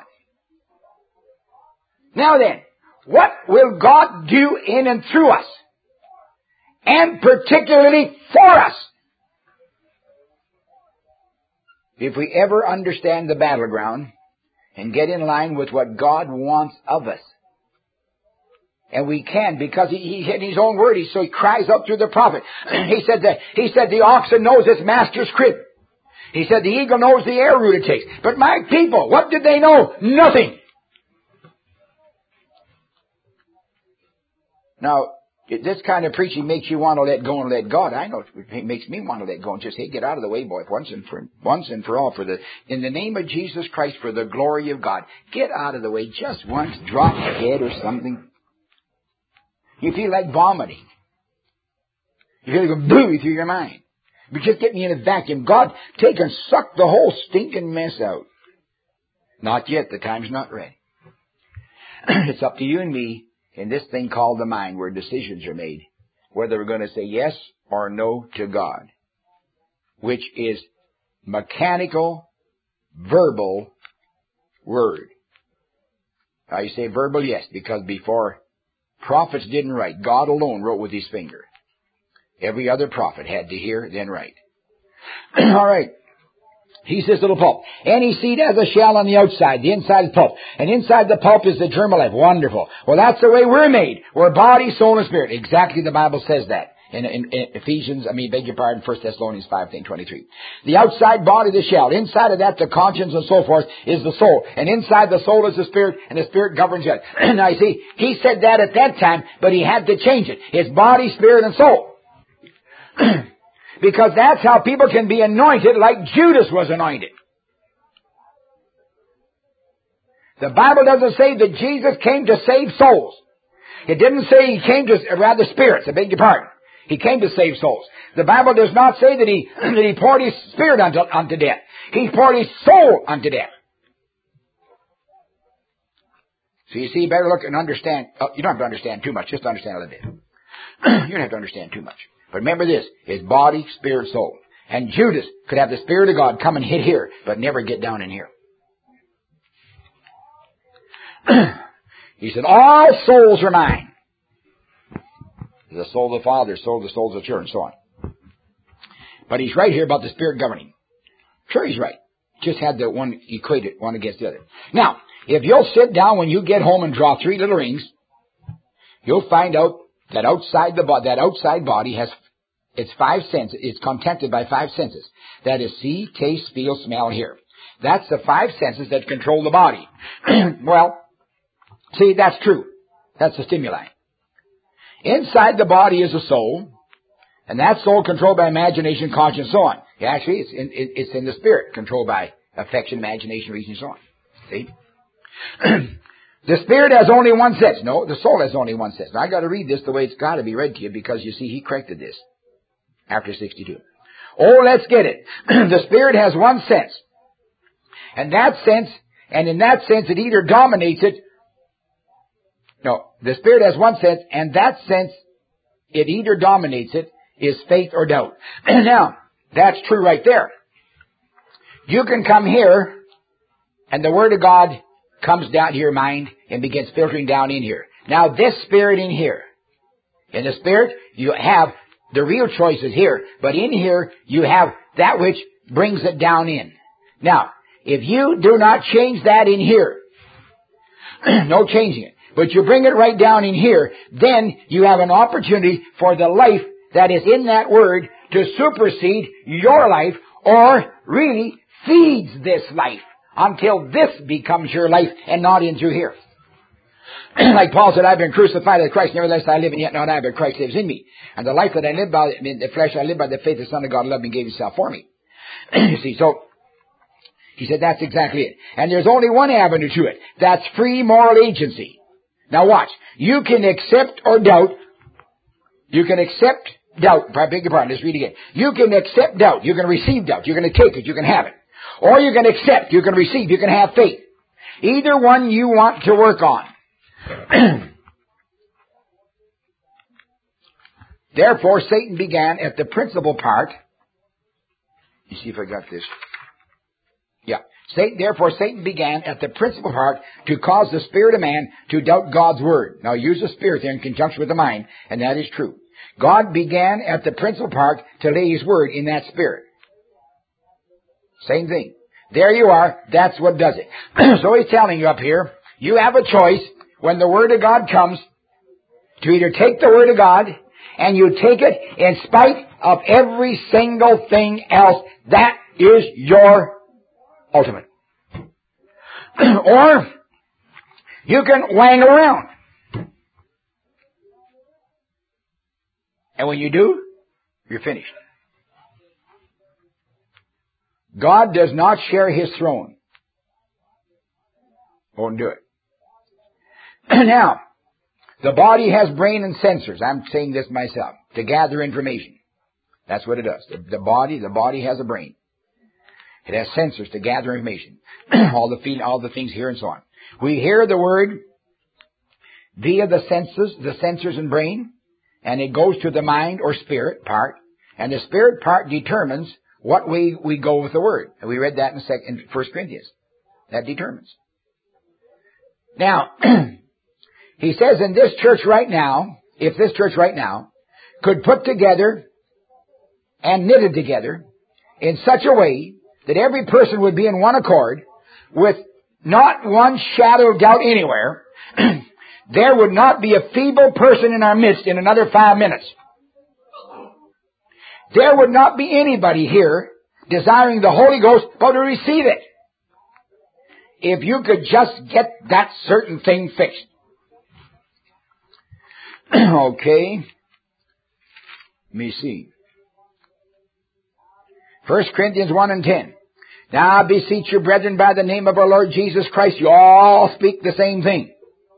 Now then, what will God do in and through us? And particularly for us? If we ever understand the battleground and get in line with what God wants of us. And we can, because he in His own word, so He cries up through the prophet. He said the oxen knows its master's crib. He said the eagle knows the air route it takes. But my people, what did they know? Nothing. Now, this kind of preaching makes you want to let go and let God. I know it makes me want to let go and just, hey, get out of the way, boy, once and for all, in the name of Jesus Christ, for the glory of God. Get out of the way just once, drop dead or something. You feel like vomiting. You feel like going boo through your mind. But just get me in a vacuum. God, take and suck the whole stinking mess out. Not yet. The time's not ready. It's up to you and me in this thing called the mind, where decisions are made, whether we're going to say yes or no to God, which is mechanical, verbal word. Now you say verbal, yes, because before prophets didn't write, God alone wrote with His finger. Every other prophet had to hear, then write. All right. He says little pulp. Any seed has a shell on the outside. The inside is pulp. And inside the pulp is the germ of life. Wonderful. Well, that's the way we're made. We're body, soul, and spirit. Exactly, the Bible says that. In Ephesians, 1 Thessalonians 5:23. The outside body, the shell. Inside of that, the conscience and so forth, is the soul. And inside the soul is the spirit, and the spirit governs it. Now, you see, he said that at that time, but he had to change it. It's body, spirit, and soul. Because that's how people can be anointed like Judas was anointed. The Bible doesn't say that Jesus came to save souls. It didn't say He came to, rather spirits, I beg your pardon. He came to save souls. The Bible does not say that He poured His spirit unto death. He poured His soul unto death. So you see, you better look and understand. You don't have to understand too much, just understand a little bit. You don't have to understand too much. But remember this, it's body, spirit, soul. And Judas could have the Spirit of God come and hit here, but never get down in here. He said, all souls are mine. The soul of the Father, soul of the souls of the church, and so on. But he's right here about the Spirit governing. Sure, he's right. Just had the one equated, one against the other. Now, if you'll sit down when you get home and draw 3 little rings, you'll find out that that outside body has its 5 senses. It's contented by 5 senses. That is see, taste, feel, smell, hear. That's the 5 senses that control the body. Well, see, that's true. That's the stimuli. Inside the body is a soul, and that soul controlled by imagination, conscience, so on. Actually, it's in the spirit, controlled by affection, imagination, reason, and so on. See? The spirit has only one sense. No, the soul has only one sense. Now, I got to read this the way it's got to be read to you, because you see, he corrected this after 62. Oh, let's get it. The spirit has one sense. And in that sense, it either dominates it. No, the spirit has one sense, and that sense, it either dominates it, is faith or doubt. Now, that's true right there. You can come here, and the Word of God comes down to your mind and begins filtering down in here. Now, this spirit in here, in the spirit, you have the real choices here, but in here, you have that which brings it down in. Now, if you do not change that in here, no changing it, but you bring it right down in here, then you have an opportunity for the life that is in that Word to supersede your life, or really feeds this life until this becomes your life and not in through here. Like Paul said, I've been crucified with Christ, nevertheless I live, and yet not I, but Christ lives in me. And the life that I live by in the flesh, I live by the faith the Son of God loved me and gave himself for me. You see, so he said that's exactly it. And there's only one avenue to it. That's free moral agency. Now watch. You can accept or doubt. You can accept doubt. I beg your pardon. Let's read again. You can accept doubt. You can receive doubt. You're going to take it. You can have it. Or you can accept. You can receive. You can have faith. Either one you want to work on. Therefore, Satan began at the principal part. You see if I got this. Yeah. Therefore, Satan began at the principal part to cause the spirit of man to doubt God's word. Now, use the spirit there in conjunction with the mind, and that is true. God began at the principal part to lay his word in that spirit. Same thing. There you are. That's what does it. So he's telling you up here, you have a choice when the word of God comes to either take the word of God and you take it in spite of every single thing else. That is your ultimate. Or you can wang around. And when you do, you're finished. God does not share his throne. Won't do it. Now, the body has brain and sensors. I'm saying this myself. To gather information. That's what it does. The body has a brain. It has sensors to gather information. all the things here and so on. We hear the word via the sensors and brain, and it goes to the mind or spirit part, and the spirit part determines what way we go with the word. And we read that in 1 Corinthians. That determines. Now, he says in this church right now, if this church right now could put together and knitted together in such a way that every person would be in one accord with not one shadow of doubt anywhere, there would not be a feeble person in our midst in another 5 minutes. There would not be anybody here desiring the Holy Ghost but to receive it. If you could just get that certain thing fixed. Okay. Let me see. 1 Corinthians 1 and 10. Now I beseech you, brethren, by the name of our Lord Jesus Christ, you all speak the same thing.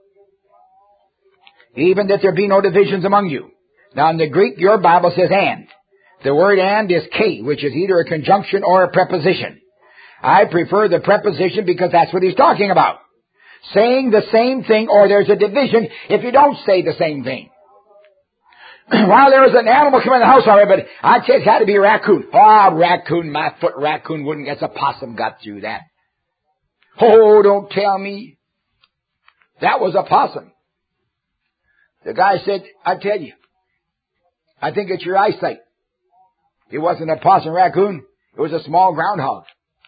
Even that there be no divisions among you. Now in the Greek, your Bible says and. The word and is K, which is either a conjunction or a preposition. I prefer the preposition because that's what he's talking about. Saying the same thing, or there's a division if you don't say the same thing. While there was an animal coming in the house already, but I tell you, it had to be a raccoon. Oh, raccoon, my foot raccoon wouldn't get, a possum got through that. Oh, don't tell me. That was a possum. The guy said, I tell you, I think it's your eyesight. It wasn't a possum raccoon. It was a small groundhog.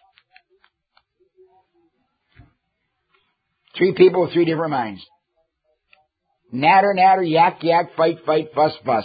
3 people with 3 different minds. Natter, natter, yak, yak, fight, fight, fuss, fuss.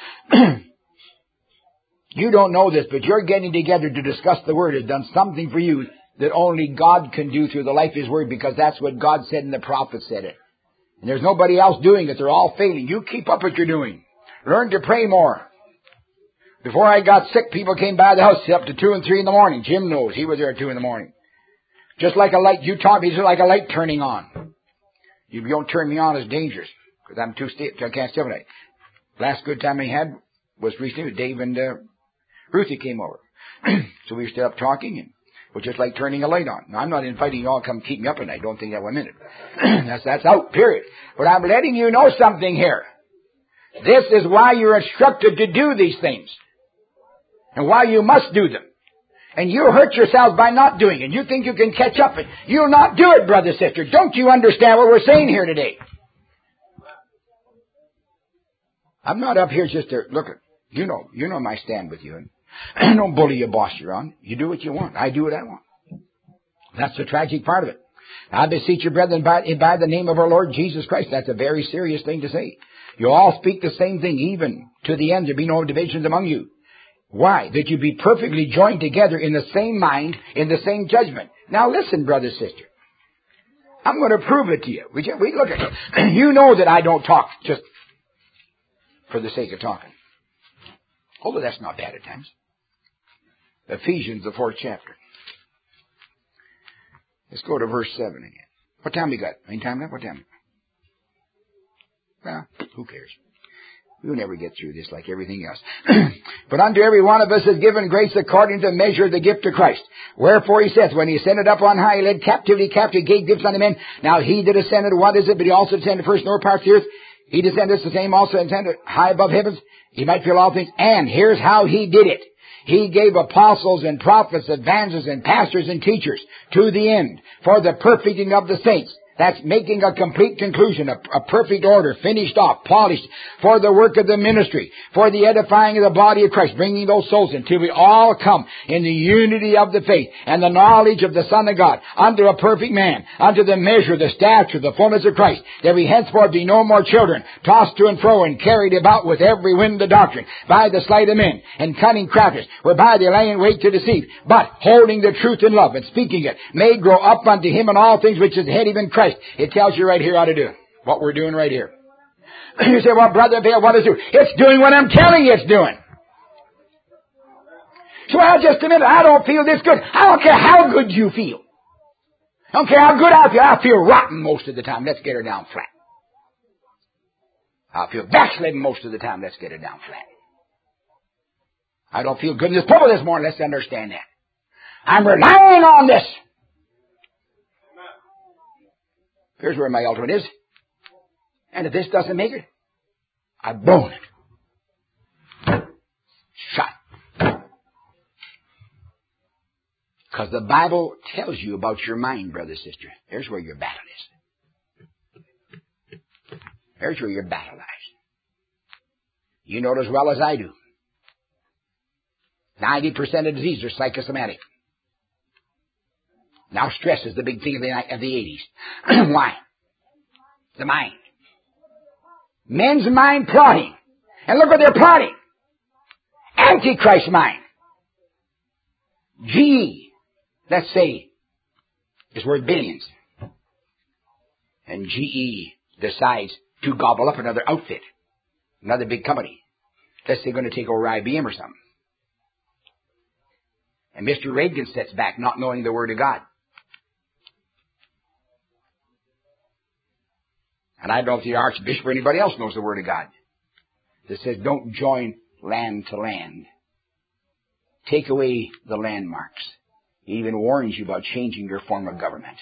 You don't know this, but your getting together to discuss the Word has done something for you that only God can do through the life of His Word, because that's what God said and the prophet said it. And there's nobody else doing it. They're all failing. You keep up what you're doing. Learn to pray more. Before I got sick, people came by the house up to 2 and 3 in the morning. Jim knows. He was there at 2 in the morning. Just like a light. You taught me it's like a light turning on. You don't turn me on, it's dangerous. Because I'm too stiff. I can't stimulate. Last good time I had was recently with Dave and Ruthie came over. So we stood up talking, and it was just like turning a light on. Now, I'm not inviting you all to come keep me up at night. Don't think that 1 minute. That's out, period. But I'm letting you know something here. This is why you're instructed to do these things. And why you must do them. And you hurt yourselves by not doing it. You think you can catch up. You'll not do it, brother, sister. Don't you understand what we're saying here today? I'm not up here just to look at, you know my stand with you. And don't bully your boss you're on. You do what you want. I do what I want. That's the tragic part of it. I beseech you, brethren, by the name of our Lord Jesus Christ. That's a very serious thing to say. You all speak the same thing, even to the end there be no divisions among you. Why? That you be perfectly joined together in the same mind, in the same judgment. Now listen, brother, sister. I'm going to prove it to you. We look at it. You know that I don't talk just for the sake of talking. Although that's not bad at times. Ephesians, the 4th chapter. Let's go to verse 7 again. What time we got? Any time left? What time? Well, who cares? We'll never get through this like everything else. But unto every one of us is given grace according to the measure of the gift of Christ. Wherefore he says, when he ascended up on high, he led captivity captive, gave gifts unto men. Now he that ascended, what is it? But he also descended first in lower parts of the earth. He descended the same also ascended high above heavens. He might fill all things. And here's how he did it. He gave apostles and prophets, evangelists and pastors and teachers to the end for the perfecting of the saints. That's making a complete conclusion, a perfect order, finished off, polished, for the work of the ministry, for the edifying of the body of Christ, bringing those souls until we all come in the unity of the faith and the knowledge of the Son of God, unto a perfect man, unto the measure, the stature, the fullness of Christ, that we henceforth be no more children, tossed to and fro and carried about with every wind of doctrine, by the sleight of men and cunning crafters, whereby they lay in wait to deceive, but holding the truth in love and speaking it, may grow up unto him in all things which is the head, even Christ. It tells you right here how to do what we're doing right here. You say, well, Brother Bill, what is it? It's doing what I'm telling you it's doing. So, well, just a minute, I don't feel this good. I don't care how good you feel. I don't care how good I feel. I feel rotten most of the time. Let's get her down flat. I feel backslidden most of the time. Let's get her down flat. I don't feel good in this pulpit this morning. Let's understand that. I'm relying on this. Here's where my ultimate is. And if this doesn't make it, I bone it. Shut. Because the Bible tells you about your mind, brother, sister. Here's where your battle is. Here's where your battle lies. You know it as well as I do. 90% of diseases are psychosomatic. Now stress is the big thing of the 80s. Why? The mind. Men's mind plotting. And look what they're plotting. Antichrist mind. GE, let's say, is worth billions. And GE decides to gobble up another outfit. Another big company. Let's say they're going to take over IBM or something. And Mr. Reagan sits back not knowing the Word of God. And I don't know if the Archbishop or anybody else knows the Word of God. That says, don't join land to land. Take away the landmarks. It even warns you about changing your form of government.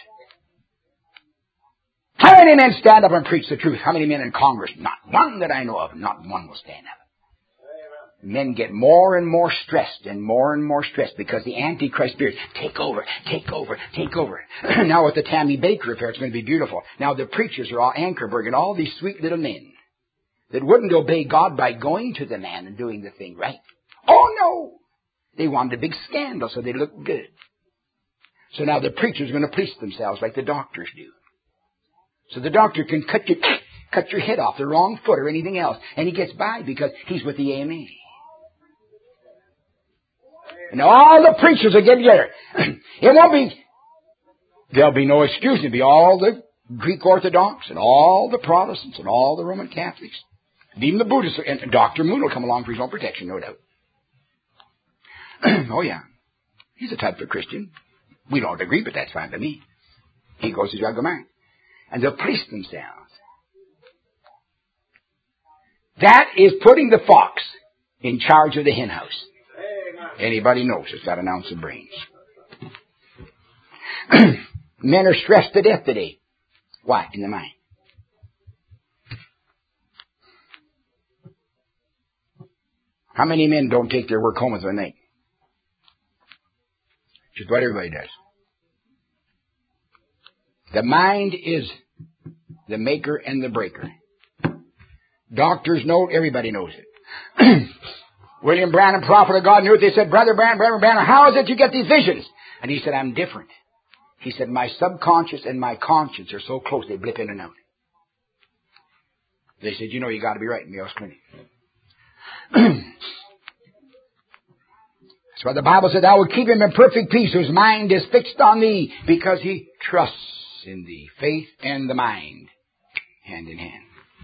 How many men stand up and preach the truth? How many men in Congress? Not one that I know of. Not one will stand up. Men get more and more stressed and more stressed because the Antichrist spirit, take over. Now with the Tammy Baker affair, it's going to be beautiful. Now the preachers are all Ankerberg and all these sweet little men that wouldn't obey God by going to the man and doing the thing right. Oh no! They wanted a big scandal so they looked good. So now the preachers are going to police themselves like the doctors do. So the doctor can cut your head off, the wrong foot or anything else, and he gets by because he's with the AMA. And all the preachers will get together. There'll be no excuse. It'll be all the Greek Orthodox and all the Protestants and all the Roman Catholics. And even the Buddhists. And Dr. Moon will come along for his own protection, no doubt. Oh, yeah. He's a type of Christian. We don't agree, but that's fine by me. He goes to Jagaman. And they'll police themselves. That is putting the fox in charge of the hen house. Anybody knows it's got an ounce of brains. Men are stressed to death today. Why? In the mind. How many men don't take their work home with them at night? Just what everybody does. The mind is the maker and the breaker. Doctors know it. Everybody knows it. William Branham, prophet of God, knew it. They said, Brother Branham, how is it you get these visions? And he said, I'm different. He said, my subconscious and my conscience are so close, they blip in and out. They said, you got to be right in Mayo's Clinic. That's why the Bible said, I will keep him in perfect peace whose mind is fixed on thee, because he trusts in thee. Faith and the mind, hand in hand.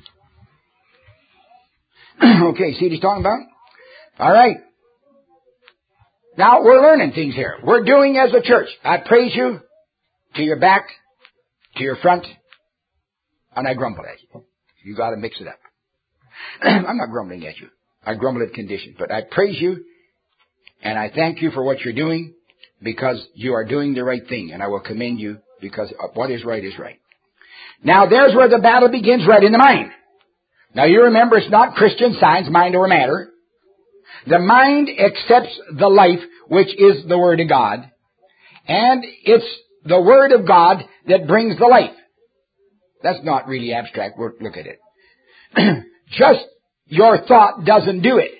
Okay, see what he's talking about? All right. Now, we're learning things here. We're doing as a church. I praise you to your back, to your front, and I grumble at you. You got to mix it up. I'm not grumbling at you. I grumble at condition. But I praise you, and I thank you for what you're doing, because you are doing the right thing, and I will commend you, because what is right is right. Now, there's where the battle begins, right in the mind. Now, you remember, it's not Christian Science, mind over matter. The mind accepts the life, which is the Word of God, and it's the Word of God that brings the life. That's not really abstract. Look at it. Just your thought doesn't do it.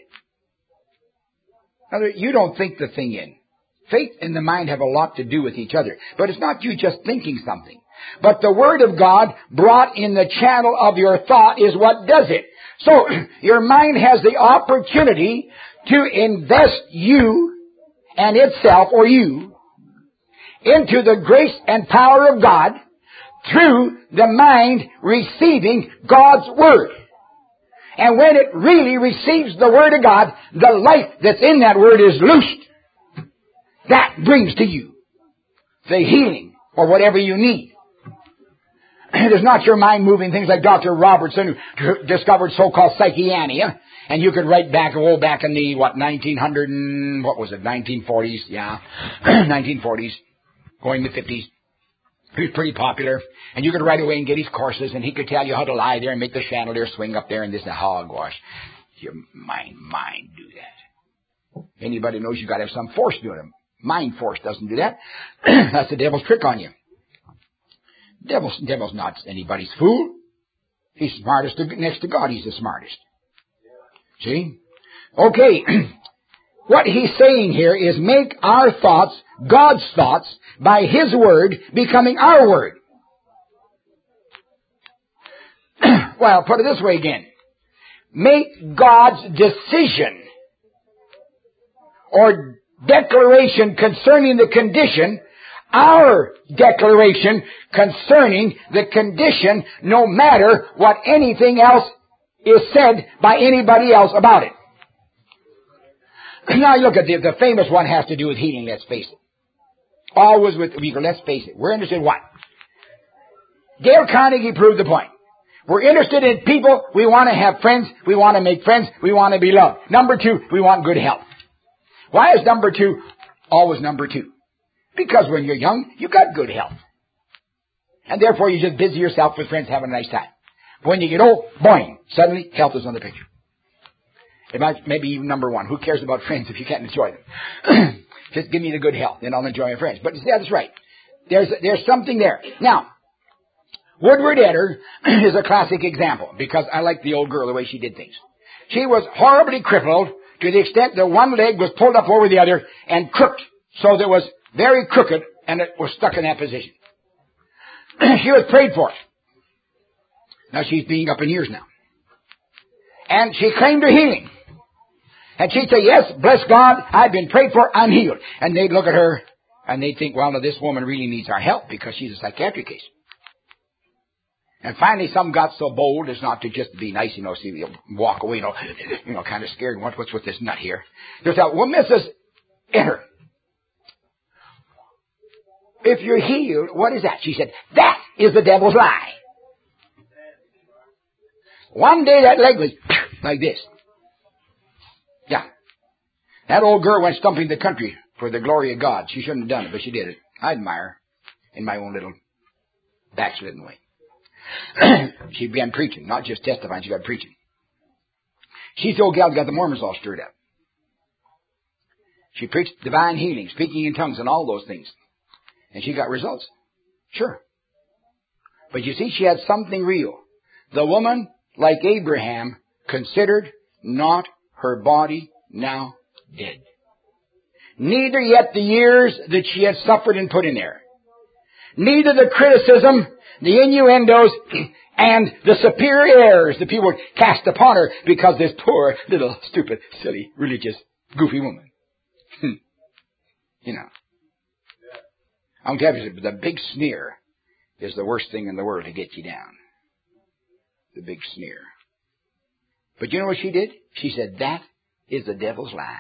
You don't think the thing in. Faith and the mind have a lot to do with each other. But it's not you just thinking something. But the Word of God brought in the channel of your thought is what does it. So your mind has the opportunity to invest you and itself, or you, into the grace and power of God through the mind receiving God's Word. And when it really receives the Word of God, the life that's in that Word is loosed. That brings to you the healing or whatever you need. It is not your mind moving things like Dr. Robertson, who discovered so-called psychiania. And you could write back in the, 1940s, yeah, 1940s, going to the 50s. He was pretty popular. And you could right away and get his courses, and he could tell you how to lie there and make the chandelier swing up there and this and hogwash. Your mind do that. Anybody knows you got to have some force doing it. Mind force doesn't do that. That's the devil's trick on you. Devil's not anybody's fool. He's smartest next to God. He's the smartest. See? Okay. What he's saying here is make our thoughts God's thoughts by His Word becoming our Word. Well, put it this way again. Make God's decision or declaration concerning the condition our declaration concerning the condition, no matter what anything else is said by anybody else about it. Now look at the famous one has to do with healing, let's face it. Always with, let's face it, we're interested in what? Dale Carnegie proved the point. We're interested in people, we want to have friends, we want to make friends, we want to be loved. Number two, we want good health. Why is number two always number two? Because when you're young, you got good health. And therefore you just busy yourself with friends having a nice time. When you get old, boing, suddenly health is on the picture. It might, maybe even number one. Who cares about friends if you can't enjoy them? Just give me the good health, and I'll enjoy my friends. But yeah, that's right. There's something there. Now, Woodward Etter is a classic example, because I like the old girl, the way she did things. She was horribly crippled to the extent that one leg was pulled up over the other and crooked. So that it was very crooked, and it was stuck in that position. She was prayed for. Now she's being up in years now. And she claimed her healing. And she'd say, yes, bless God, I've been prayed for, I'm healed. And they'd look at her, and they'd think, well, now this woman really needs our help, because she's a psychiatric case. And finally, some got so bold as not to just be nice, see, walk away, kind of scared. What's with this nut here? They thought, well, Mrs. Etter, if you're healed, what is that? She said, that is the devil's lie. One day that leg was like this. Yeah. That old girl went stumping the country for the glory of God. She shouldn't have done it, but she did it. I admire her in my own little backslidden way. She began preaching, not just testifying, she got preaching. She's the old gal that got the Mormons all stirred up. She preached divine healing, speaking in tongues, and all those things. And she got results. Sure. But you see, she had something real. The woman, like Abraham, considered not her body now dead. Neither yet the years that she had suffered and put in there. Neither the criticism, the innuendos, and the superior errors that people would cast upon her because this poor, little, stupid, silly, religious, goofy woman. I'm telling you, the big sneer is the worst thing in the world to get you down. The big sneer. But you know what she did? She said, that is the devil's lie.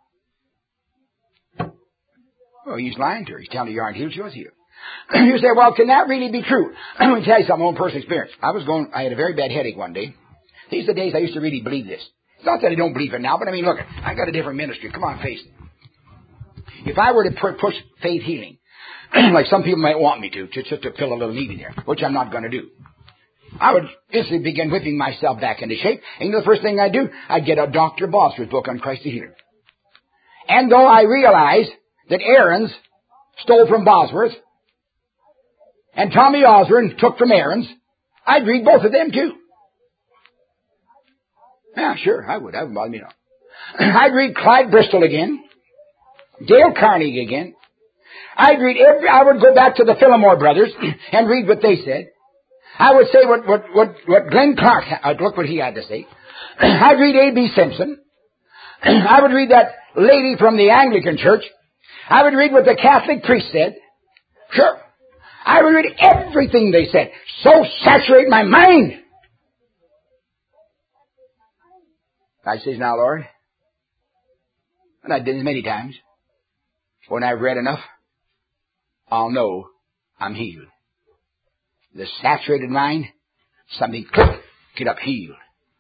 Well, he's lying to her. He's telling her you aren't healed. She was healed. You say, well, can that really be true? Let me tell you something, my own personal experience. I had a very bad headache one day. These are the days I used to really believe this. It's not that I don't believe it now, but I mean, look, I got a different ministry. Come on, face it. If I were to push faith healing, like some people might want me to, just to fill a little need in there, which I'm not going to do, I would instantly begin whipping myself back into shape. And the first thing I'd do, I'd get a Dr. Bosworth book on Christ the Healer. And though I realize that Aaron's stole from Bosworth, and Tommy Osborne took from Aaron's, I'd read both of them too. Yeah, sure, I would. That wouldn't bother me at all. I'd read Clyde Bristol again, Dale Carnegie again. I would go back to the Fillmore brothers and read what they said. I would say what Glenn Clark, look what he had to say. I'd read A.B. Simpson. I would read that lady from the Anglican Church. I would read what the Catholic priest said. Sure. I would read everything they said. So saturate my mind. I says, now, Lord, and I did it many times, when I've read enough, I'll know I'm healed. The saturated mind, something click, get up healed.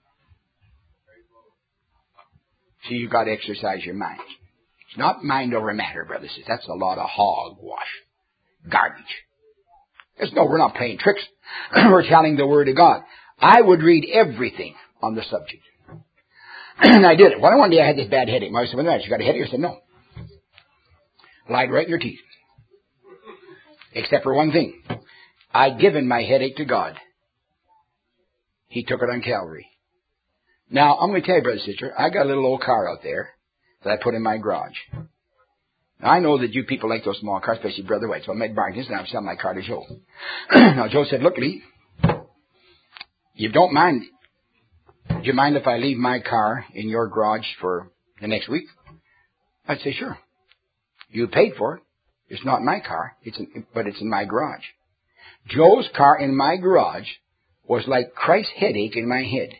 See, you've got to exercise your mind. It's not mind over matter, brother. That's a lot of hogwash. Garbage. We're not playing tricks. We're telling the Word of God. I would read everything on the subject. And I did it. Well, one day I had this bad headache. My wife said, well, you got a headache? I said, no. Lied right in your teeth. Except for one thing. I'd given my headache to God. He took it on Calvary. Now, I'm going to tell you, brother and sister, I got a little old car out there that I put in my garage. Now, I know that you people like those small cars, especially Brother White. So I made bargains and I'm selling my car to Joe. Now, Joe said, look, Lee, do you mind if I leave my car in your garage for the next week? I'd say, sure. You paid for it. It's not my car, but it's in my garage. Joe's car in my garage was like Christ's headache in my head.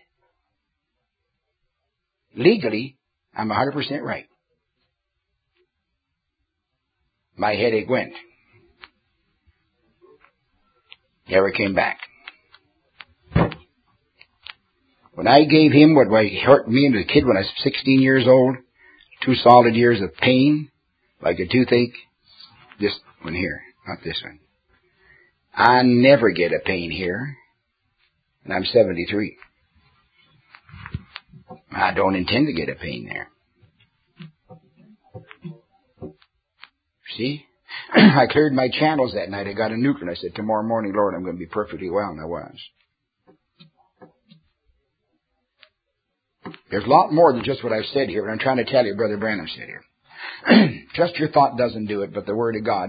Legally, I'm 100% right. My headache went. Never came back. When I gave him what hurt me as a kid when I was 16 years old, 2 solid years of pain, like a toothache, this one here, not this one. I never get a pain here, and I'm 73. I don't intend to get a pain there. See? I cleared my channels that night. I got a nuke, and I said, tomorrow morning, Lord, I'm going to be perfectly well, and I was. There's a lot more than just what I've said here, but I'm trying to tell you, Brother Branham said here. Just your thought doesn't do it, but the Word of God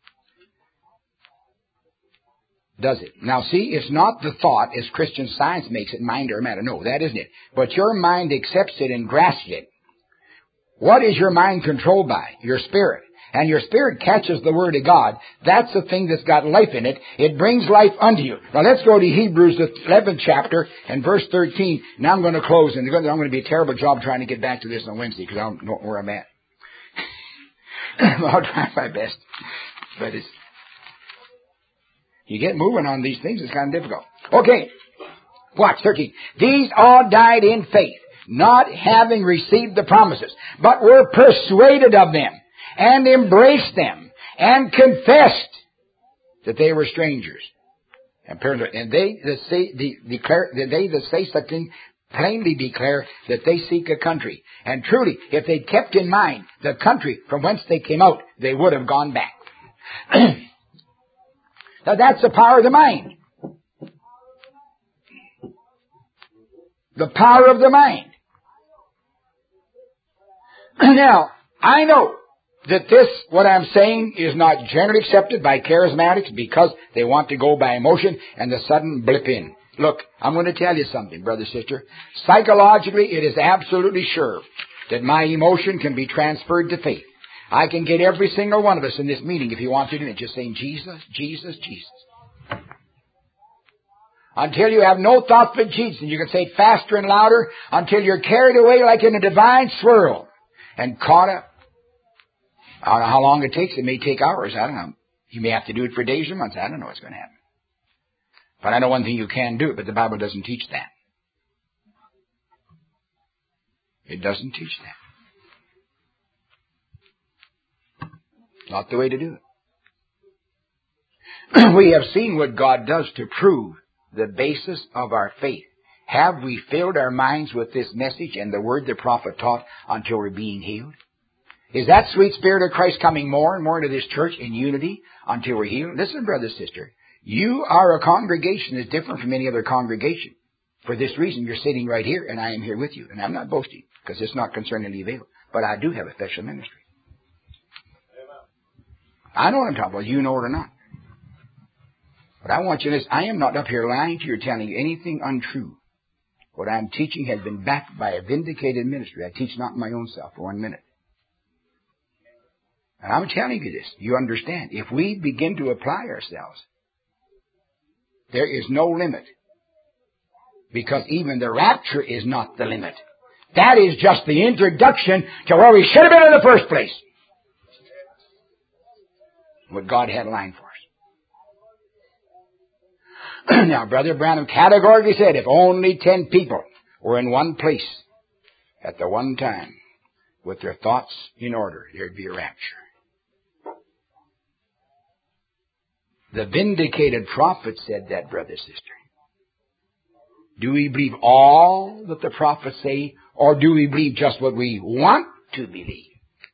does it. Now see, it's not the thought, as Christian Science makes it, mind or matter. No, that isn't it. But your mind accepts it and grasps it. What is your mind controlled by? Your spirit. And your spirit catches the Word of God. That's the thing that's got life in it. It brings life unto you. Now let's go to Hebrews, the 11th chapter, and verse 13. Now I'm going to close, and I'm going to be a terrible job trying to get back to this on Wednesday, because I don't know where I'm at. I'll try my best. But you get moving on these things, it's kind of difficult. Okay. Watch, 13. These all died in faith, not having received the promises, but were persuaded of them, and embraced them, and confessed that they were strangers. And they that say such things plainly declare that they seek a country. And truly, if they kept in mind the country from whence they came out, they would have gone back. Now that's the power of the mind. The power of the mind. Now, I know that what I'm saying, is not generally accepted by charismatics because they want to go by emotion and the sudden blip in. Look, I'm going to tell you something, brother, sister. Psychologically, it is absolutely sure that my emotion can be transferred to faith. I can get every single one of us in this meeting, if you want to do it, just saying, Jesus, Jesus, Jesus. Until you have no thought for Jesus, and you can say it faster and louder, until you're carried away like in a divine swirl and caught up. I don't know how long it takes. It may take hours. I don't know. You may have to do it for days or months. I don't know what's going to happen. But I know one thing, you can do it, but the Bible doesn't teach that. It doesn't teach that. Not the way to do it. We have seen what God does to prove the basis of our faith. Have we filled our minds with this message and the word the prophet taught until we're being healed? Is that sweet Spirit of Christ coming more and more into this church in unity until we're healed? Listen, brother, sister. You are a congregation that's different from any other congregation. For this reason, you're sitting right here, and I am here with you. And I'm not boasting, because it's not concerning the available. But I do have a special ministry. I know what I'm talking about. You know it or not. But I want you to listen. I am not up here lying to you or telling you anything untrue. What I'm teaching has been backed by a vindicated ministry. I teach not my own self for 1 minute. And I'm telling you this. You understand. If we begin to apply ourselves, there is no limit. Because even the rapture is not the limit. That is just the introduction to where we should have been in the first place. What God had lined for us. Now, Brother Branham categorically said if only 10 people were in one place at the one time with their thoughts in order, there'd be a rapture. The vindicated prophet said that, brother, sister. Do we believe all that the prophets say, or do we believe just what we want to believe?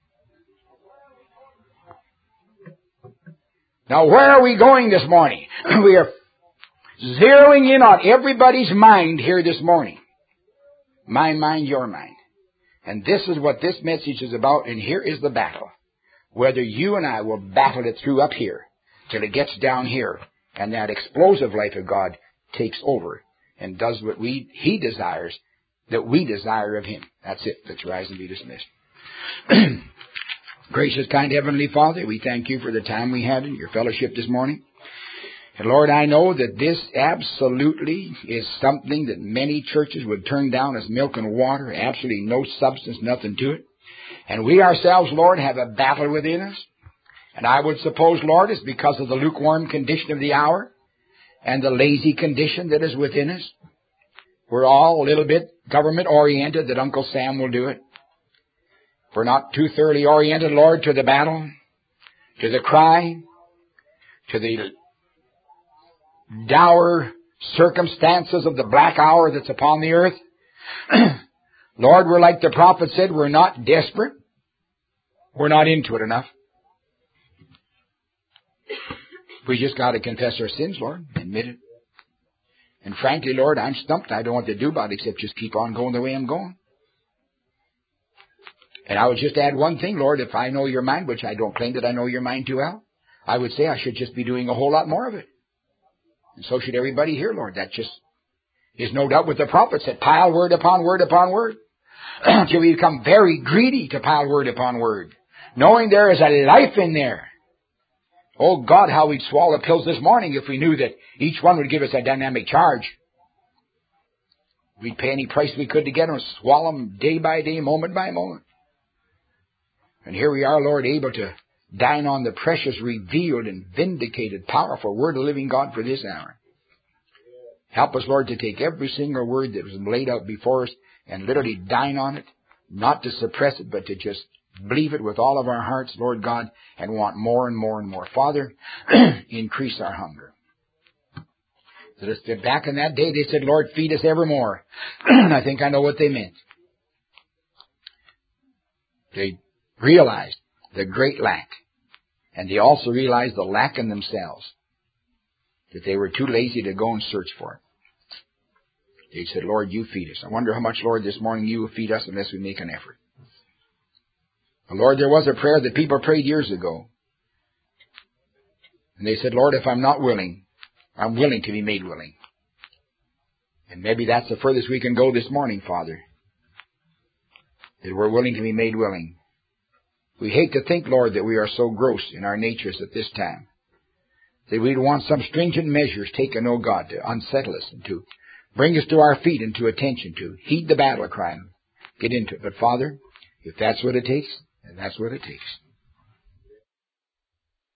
Now, where are we going this morning? We are zeroing in on everybody's mind here this morning. My mind, your mind. And this is what this message is about, and here is the battle. Whether you and I will battle it through up here till it gets down here, and that explosive life of God takes over and does what He desires, that we desire of Him. That's it. Let's rise and be dismissed. Gracious, kind Heavenly Father, we thank You for the time we had in Your fellowship this morning. And Lord, I know that this absolutely is something that many churches would turn down as milk and water, absolutely no substance, nothing to it. And we ourselves, Lord, have a battle within us. And I would suppose, Lord, it's because of the lukewarm condition of the hour and the lazy condition that is within us. We're all a little bit government-oriented, that Uncle Sam will do it. We're not too thoroughly oriented, Lord, to the battle, to the cry, to the dour circumstances of the black hour that's upon the earth. Lord, we're like the prophet said, we're not desperate. We're not into it enough. We just got to confess our sins, Lord, admit it. And frankly, Lord, I'm stumped. I don't know what to do about it except just keep on going the way I'm going. And I would just add one thing, Lord, if I know your mind, which I don't claim that I know your mind too well, I would say I should just be doing a whole lot more of it. And so should everybody here, Lord. That just is no doubt what the prophet said. Pile word upon word upon word. Until we become very greedy to pile word upon word. Knowing there is a life in there. Oh God, how we'd swallow pills this morning if we knew that each one would give us a dynamic charge. We'd pay any price we could to get them, swallow them day by day, moment by moment. And here we are, Lord, able to dine on the precious, revealed, and vindicated, powerful Word of the living God for this hour. Help us, Lord, to take every single word that was laid out before us and literally dine on it, not to suppress it, but to just believe it with all of our hearts, Lord God, and want more and more and more. Father, increase our hunger. So back in that day, they said, Lord, feed us evermore. And I think I know what they meant. They realized the great lack. And they also realized the lack in themselves. That they were too lazy to go and search for it. They said, Lord, you feed us. I wonder how much, Lord, this morning you will feed us unless we make an effort. Lord, there was a prayer that people prayed years ago. And they said, Lord, if I'm not willing, I'm willing to be made willing. And maybe that's the furthest we can go this morning, Father. That we're willing to be made willing. We hate to think, Lord, that we are so gross in our natures at this time. That we'd want some stringent measures taken, oh God, to unsettle us and to bring us to our feet and to attention, to heed the battle cry and get into it. But Father, if that's what it takes, then that's what it takes.